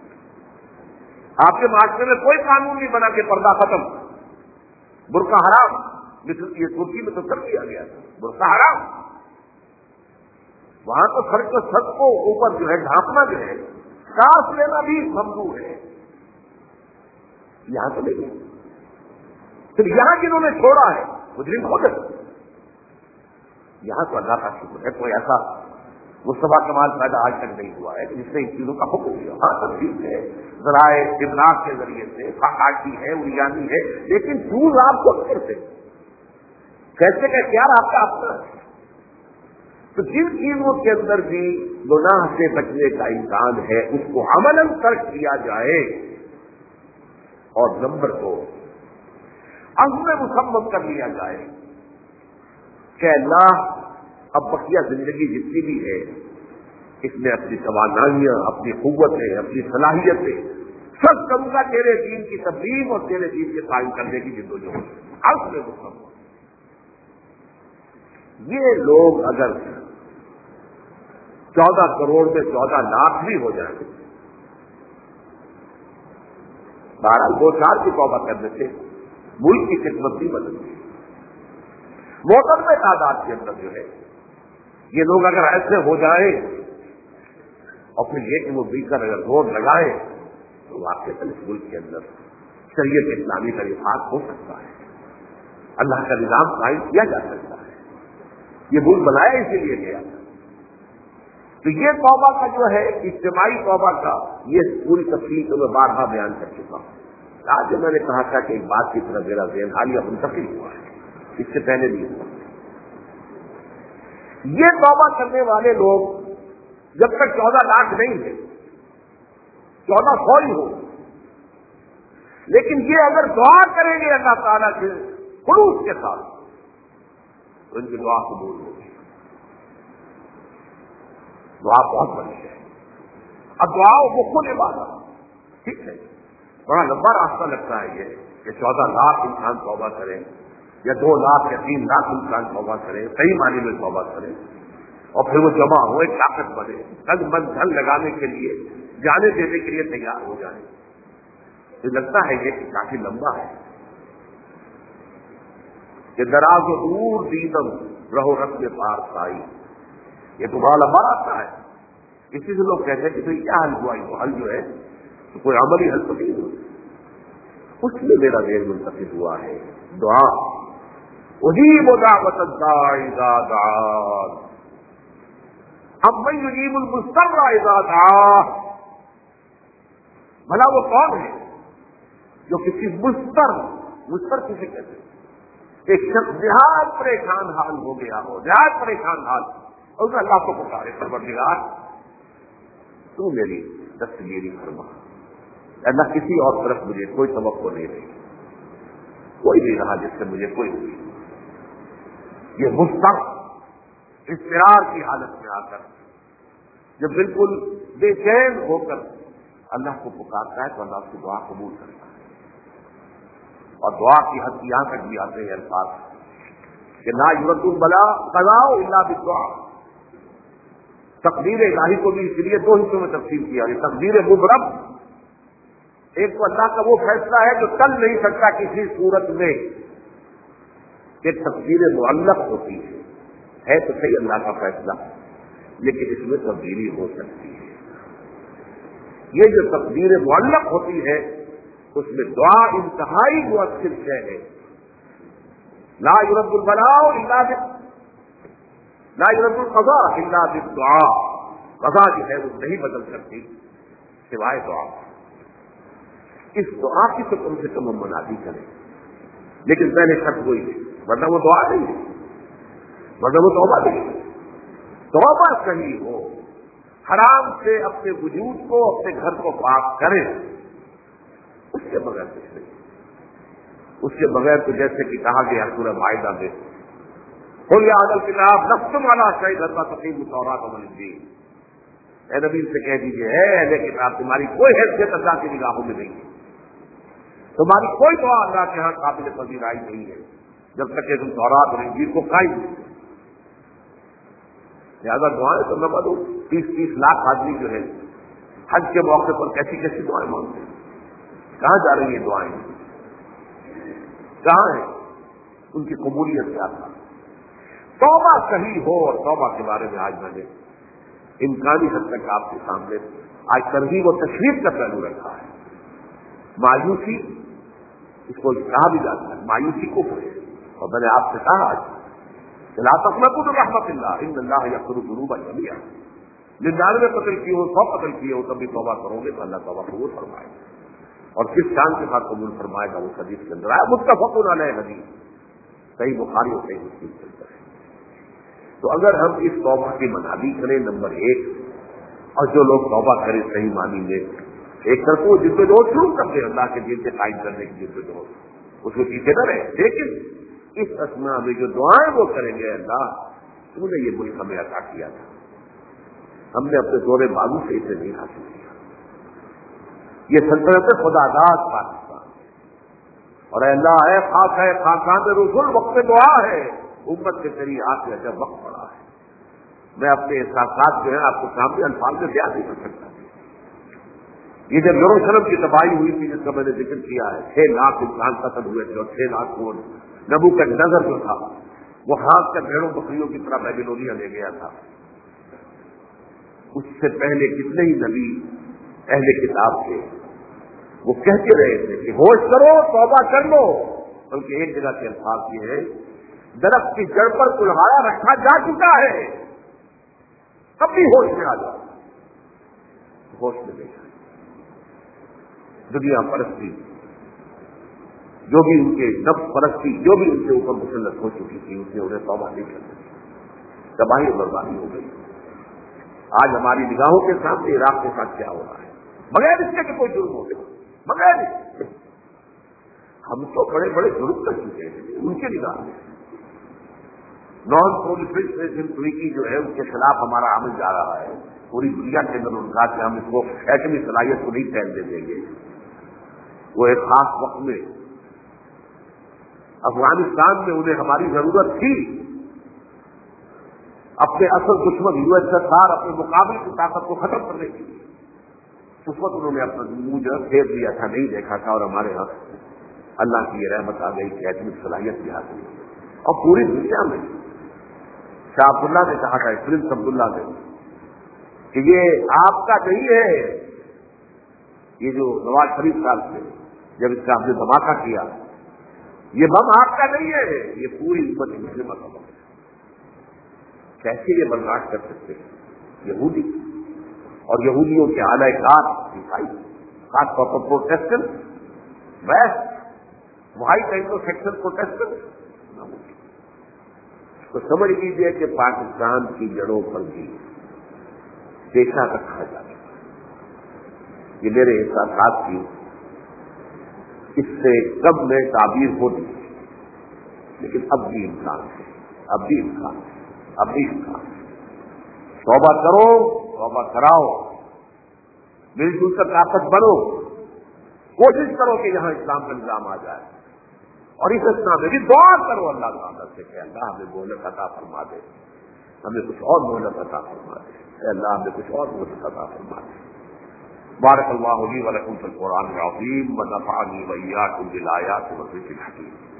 A: آپ کے معاشرے میں کوئی قانون نہیں بنا کہ پردہ ختم، برقع حرام، مثل یہ ترکی میں تو کر دیا گیا برقع حرام، وہاں تو سر کو سر کو اوپر جو ہے ڈھانپنا جو ہے، سانس لینا بھی ممنوع ہے، یہاں تو نہیں۔ پھر یہاں جنہوں نے چھوڑا ہے مجرم ہو گئے، یہاں تو اللہ کا شکر ہے کوئی ایسا مصطفیٰ کمال پیدا آج تک نہیں ہوا ہے کہ جس نے ان چیزوں کا حکم دیا۔ ہاں تصدیق ہے، ذرائع ابلاغ کے ذریعے سے فاقاتی ہے، اریانی ہے، لیکن چوز آپ کو کرتے کیسے کا اختیار آپ کا اپنا ہے۔ تو جن چیزوں کے اندر بھی گناہ سے بچنے کا امکان ہے اس کو عملاً ترک کیا جائے، اور نمبر دو عزم مسمم کر لیا جائے کہ اللہ اب بقیہ زندگی جتنی بھی ہے اس میں اپنی توانائیاں، اپنی قوتیں، اپنی صلاحیتیں سب کروں گا تیرے دین کی تبلیغ اور تیرے دین کے قائم کرنے کی جدوجہد۔ عزم مسمم۔ یہ لوگ اگر چودہ کروڑ میں چودہ لاکھ بھی ہو جائیں، بہرحال دو چار کی توبہ کرنے سے ملک کی خدمت بھی بدلتی ہے۔ محترمہ تعداد کے اندر جو ہے یہ لوگ اگر ایسے ہو جائیں اور پھر یہ کہ وہ مل کر اگر زور لگائیں تو واقعی اس ملک کے اندر شریعت اسلامی کا رفاق ہو سکتا ہے، اللہ کا نظام قائم کیا جا سکتا ہے۔ یہ ملک بنایا اسی لیے گیا تھا۔ تو یہ توبہ کا جو ہے اجتماعی توبہ کا یہ پوری تفصیل تو میں بارہا بیان کر چکا ہوں۔ آج جو میں نے کہا تھا کہ ایک بات کی طرف میرا ذہن حالیہ منتقل ہوا ہے، اس سے پہلے نہیں ہوا۔ یہ توبہ کرنے والے لوگ جب تک چودہ لاکھ نہیں ہے، چودہ سو ہی ہو، لیکن یہ اگر دعا کریں گے اللہ تعالیٰ سے خلوص کے ساتھ تو ان کی دعا قبول ہوگی۔ دعا بہت بڑی ہے، اب دعا وہ خود عبادت، ٹھیک ہے، بڑا لمبا راستہ لگتا ہے یہ کہ چودہ لاکھ انسان توبہ کریں یا دو لاکھ یا تین لاکھ انسان توبہ کریں، صحیح معنی میں توبہ کریں، اور پھر وہ جمع ہو ایک طاقت بنے، تن من دھن لگانے کے لیے، جانے دینے کے لیے تیار ہو جائیں۔ یہ لگتا ہے یہ کہ کافی لمبا ہے کہ دراز و دور دیدم رہو رسم پار سائی، یہ تو بڑا لمبا راستہ ہے۔ اسی سے لوگ کہتے ہیں کہ بھائی کیا حل ہوا، وہ حل جو ہے تو کوئی عملی حل تو نہیں ہوا۔ اس میں میرا ذہن منتقل ہوا ہے دعا، اجیب دعوت الداعی اذا دعان، امن یجیب المضطر اذا دعاہ۔ بھلا وہ کون ہے جو کسی مضطر، مضطر کسے کہتے ہیں، ایک شخص نہایت پریشان حال ہو گیا ہو، نہایت پریشان حال، اور اس اللہ کو پکارے، پروردگار تو میری دستگیری فرما، اللہ کسی اور طرف مجھے کوئی توقع نہیں رہی، کوئی نہیں رہا جس سے مجھے کوئی امید۔ یہ مضطر اضطرار کی حالت میں آ کر جب بالکل بے چین ہو کر اللہ کو پکارتا ہے تو اللہ اس کی دعا قبول کرتا ہے، اور دعا کی حد یہاں تک بھی آتے ہیں الفاظ کہ لا یرد البلاء قضاء الا بالدعاء. تقدیر الہی کو بھی اس لیے دو حصوں میں تقسیم کیا ہے. تقدیر مبرم، ایک تو اللہ کا وہ فیصلہ ہے جو ٹل نہیں سکتا کسی صورت میں. ایک تقدیر معلق ہوتی ہے ہے تو صحیح اللہ کا فیصلہ، لیکن اس میں تبدیلی ہو سکتی ہے. یہ جو تقدیر معلق ہوتی ہے اس میں دعا انتہائی مؤثر شے ہے. لا یرد البلاء الا لا یرد القضاء الا بالدعاء. قضا جو ہے وہ نہیں بدل سکتی سوائے دعا. اس دعا کی تو کم سے کم ہم منادی کریں، لیکن پہلے شرط وہی ہے، ورنہ وہ دعا نہیں ہے، ورنہ وہ توبہ نہیں ہے. توبہ صحیح ہو، حرام سے اپنے وجود کو، اپنے گھر کو پاک کریں، اس کے بغیر کچھ نہیں. اس کے بغیر تو جیسے کہ کہا گیا سورہ مائدہ میں قل یا اہل الکتاب لستم علی شیء حتی تقیموا التوراۃ والانجیل. اے نبی سے کہہ دیجیے اے اہل کتاب تمہاری کوئی حیثیت اللہ کی نگاہوں میں نہیں ہے، تمہاری کوئی دعا اللہ کے ہاں قابل پذیرائی نہیں ہے جب تک کہ تم تورات اور انجیل کو قائم نہیں. لہٰذا دعائیں تو نہ بدو. تیس تیس لاکھ آدمی جو ہے حج کے موقع پر کیسی کیسی دعائیں مانگتے ہیں. کہاں جا رہی ہیں دعائیں؟ کہاں ہیں ان کی قبولیت کیا تھا؟ توبہ صحیح ہو. اور توبہ کے بارے میں آج میں نے امکانی حد تک آپ کے سامنے آج ترغیب و تشریف کا پہلو رکھا ہے. مایوسی اس کو کہا بھی جاتا ہے، مایوسی کو ہے. اور میں نے آپ سے کہا آج لا تقنطوا من رحمت اللہ ان اللہ یغفر الذنوب جميعا. ننانوے قتل کیے ہو، سو قتل کیے ہو، تب بھی توبہ کرو گے تو اللہ توبہ قبول فرمائے گا. اور کس شان کے ساتھ قبول فرمائے گا وہ حدیث کے اندر آیا، متفق علیہ حدیث، صحیح بخاری اور صحیح مسلم کے اندر ہے. تو اگر ہم اس توبہ کی منادی کریں نمبر ایک، اور جو لوگ توبہ کریں صحیح معنی میں ایک طرف وہ جد و جہد شروع کرتے ہیں اللہ کے دین سے قائم کرنے کی جد و جہد، اس کے پیچھے نہ رہے، لیکن اس اسنا میں جو دعائیں وہ کریں گے اللہ تم نے یہ ملک ہمیں عطا کیا تھا، ہم نے اپنے زور بازو سے اسے نہیں حاصل کیا. یہ سلطنت خدا داد پاکستان، اور اے اللہ ہے خاص ہے خاصان رسول وقت دعا ہے امت کے تیری ہاتھ میں جب وقت پڑا ہے. میں اپنے احساسات جو ہے آپ کو سامنے الفاظ میں بیان نہیں کر سکتا. یہ جب یروشلم کی تباہی ہوئی تھی جس کا میں نے ذکر کیا ہے، چھ لاکھ انسان قتل ہوئے تھے اور چھ لاکھ کو نبوکدنضر جو تھا وہ ہاتھ سے بھیڑوں بکریوں کی طرح بیبیلونیا لے گیا تھا. اس سے پہلے کتنے ہی نبی اہل کتاب تھے وہ کہتے رہے تھے کہ ہوش کرو توبہ کر لو، بلکہ ایک جگہ کے الفاظ یہ ہے درخت کی جڑ پر کلہاڑا رکھا جا چکا ہے، اب بھی ہوش میں آ جاؤ. ہوش میں نہیں آئے. دنیا پرستی جو بھی ان کے نفس پرستی جو بھی ان کے اوپر مسلط ہو چکی تھی اس نے انہیں توبہ نہیں کر سکی، تباہی اور بربادی ہو گئی. آج ہماری نگاہوں کے سامنے عراق کے ساتھ کیا ہو رہا ہے بغیر اس کے کہ کوئی جرم ہو گیا، بغیر اس کے ہم تو بڑے بڑے جرم کر چکے ہیں ان کے نگاہ میں. نان پرولیفریشن ٹریٹی جو ہے اس کے خلاف ہمارا عمل جا رہا ہے پوری دنیا کے اندر. ان کا کہ ہم اس کو ایٹمی صلاحیت کو نہیں پھیلنے دیں گے. وہ ایک خاص وقت میں افغانستان میں انہیں ہماری ضرورت تھی، اپنے اصل دشمن یو ایس ایس آر اپنے مقابل کی طاقت کو ختم کرنے کی. اس وقت انہوں نے اپنا منہ جو پھیر دیا تھا، نہیں دیکھا تھا، اور ہمارے یہاں اللہ کی یہ رحمت آ گئی کہ ایٹمی صلاحیت بھی حاصل ہوئی. اور پوری دنیا میں شاہ عبداللہ نے کہا تھا، پرنس عبداللہ نے، کہ یہ آپ کا نہیں ہے، یہ جو نواز شریف صاحب سے جب اس کا ہم نے دھماکہ کیا، یہ بم آپ کا نہیں ہے، یہ پوری امت مسلمہ کا بم ہے. کیسے یہ برداشت کر سکتے ہیں یہودی اور یہودیوں کے اعلی کار عیسائی، خاص طور پر Protestant west white Anglo Saxon Protestant. تو سمجھ لیجیے کہ پاکستان کی جڑوں پر بھی پیشہ رکھا جاتا ہے. یہ میرے احساسات کی اس سے کب میں تعبیر ہوتی، لیکن اب بھی امکان ہے، اب بھی امکان ہے، اب بھی امکان ہے. توبہ کرو، توبہ کراؤ، مل جل کر آپس بنو، کوشش کرو کہ یہاں اسلام کا نظام آ جائے. اور اس اسنا میں بھی دعا کرو اللہ تعالیٰ سے کہ اللہ ہمیں مہلت عطا فرما دے، ہمیں کچھ اور مہلت عطا فرما دے، اے اللہ ہمیں کچھ اور مہلت عطا فرما دے۔ بارک اللہ لی و لکم فی القرآن العظیم و نفعنی و ایاکم بالآیات والذکر الحکیم۔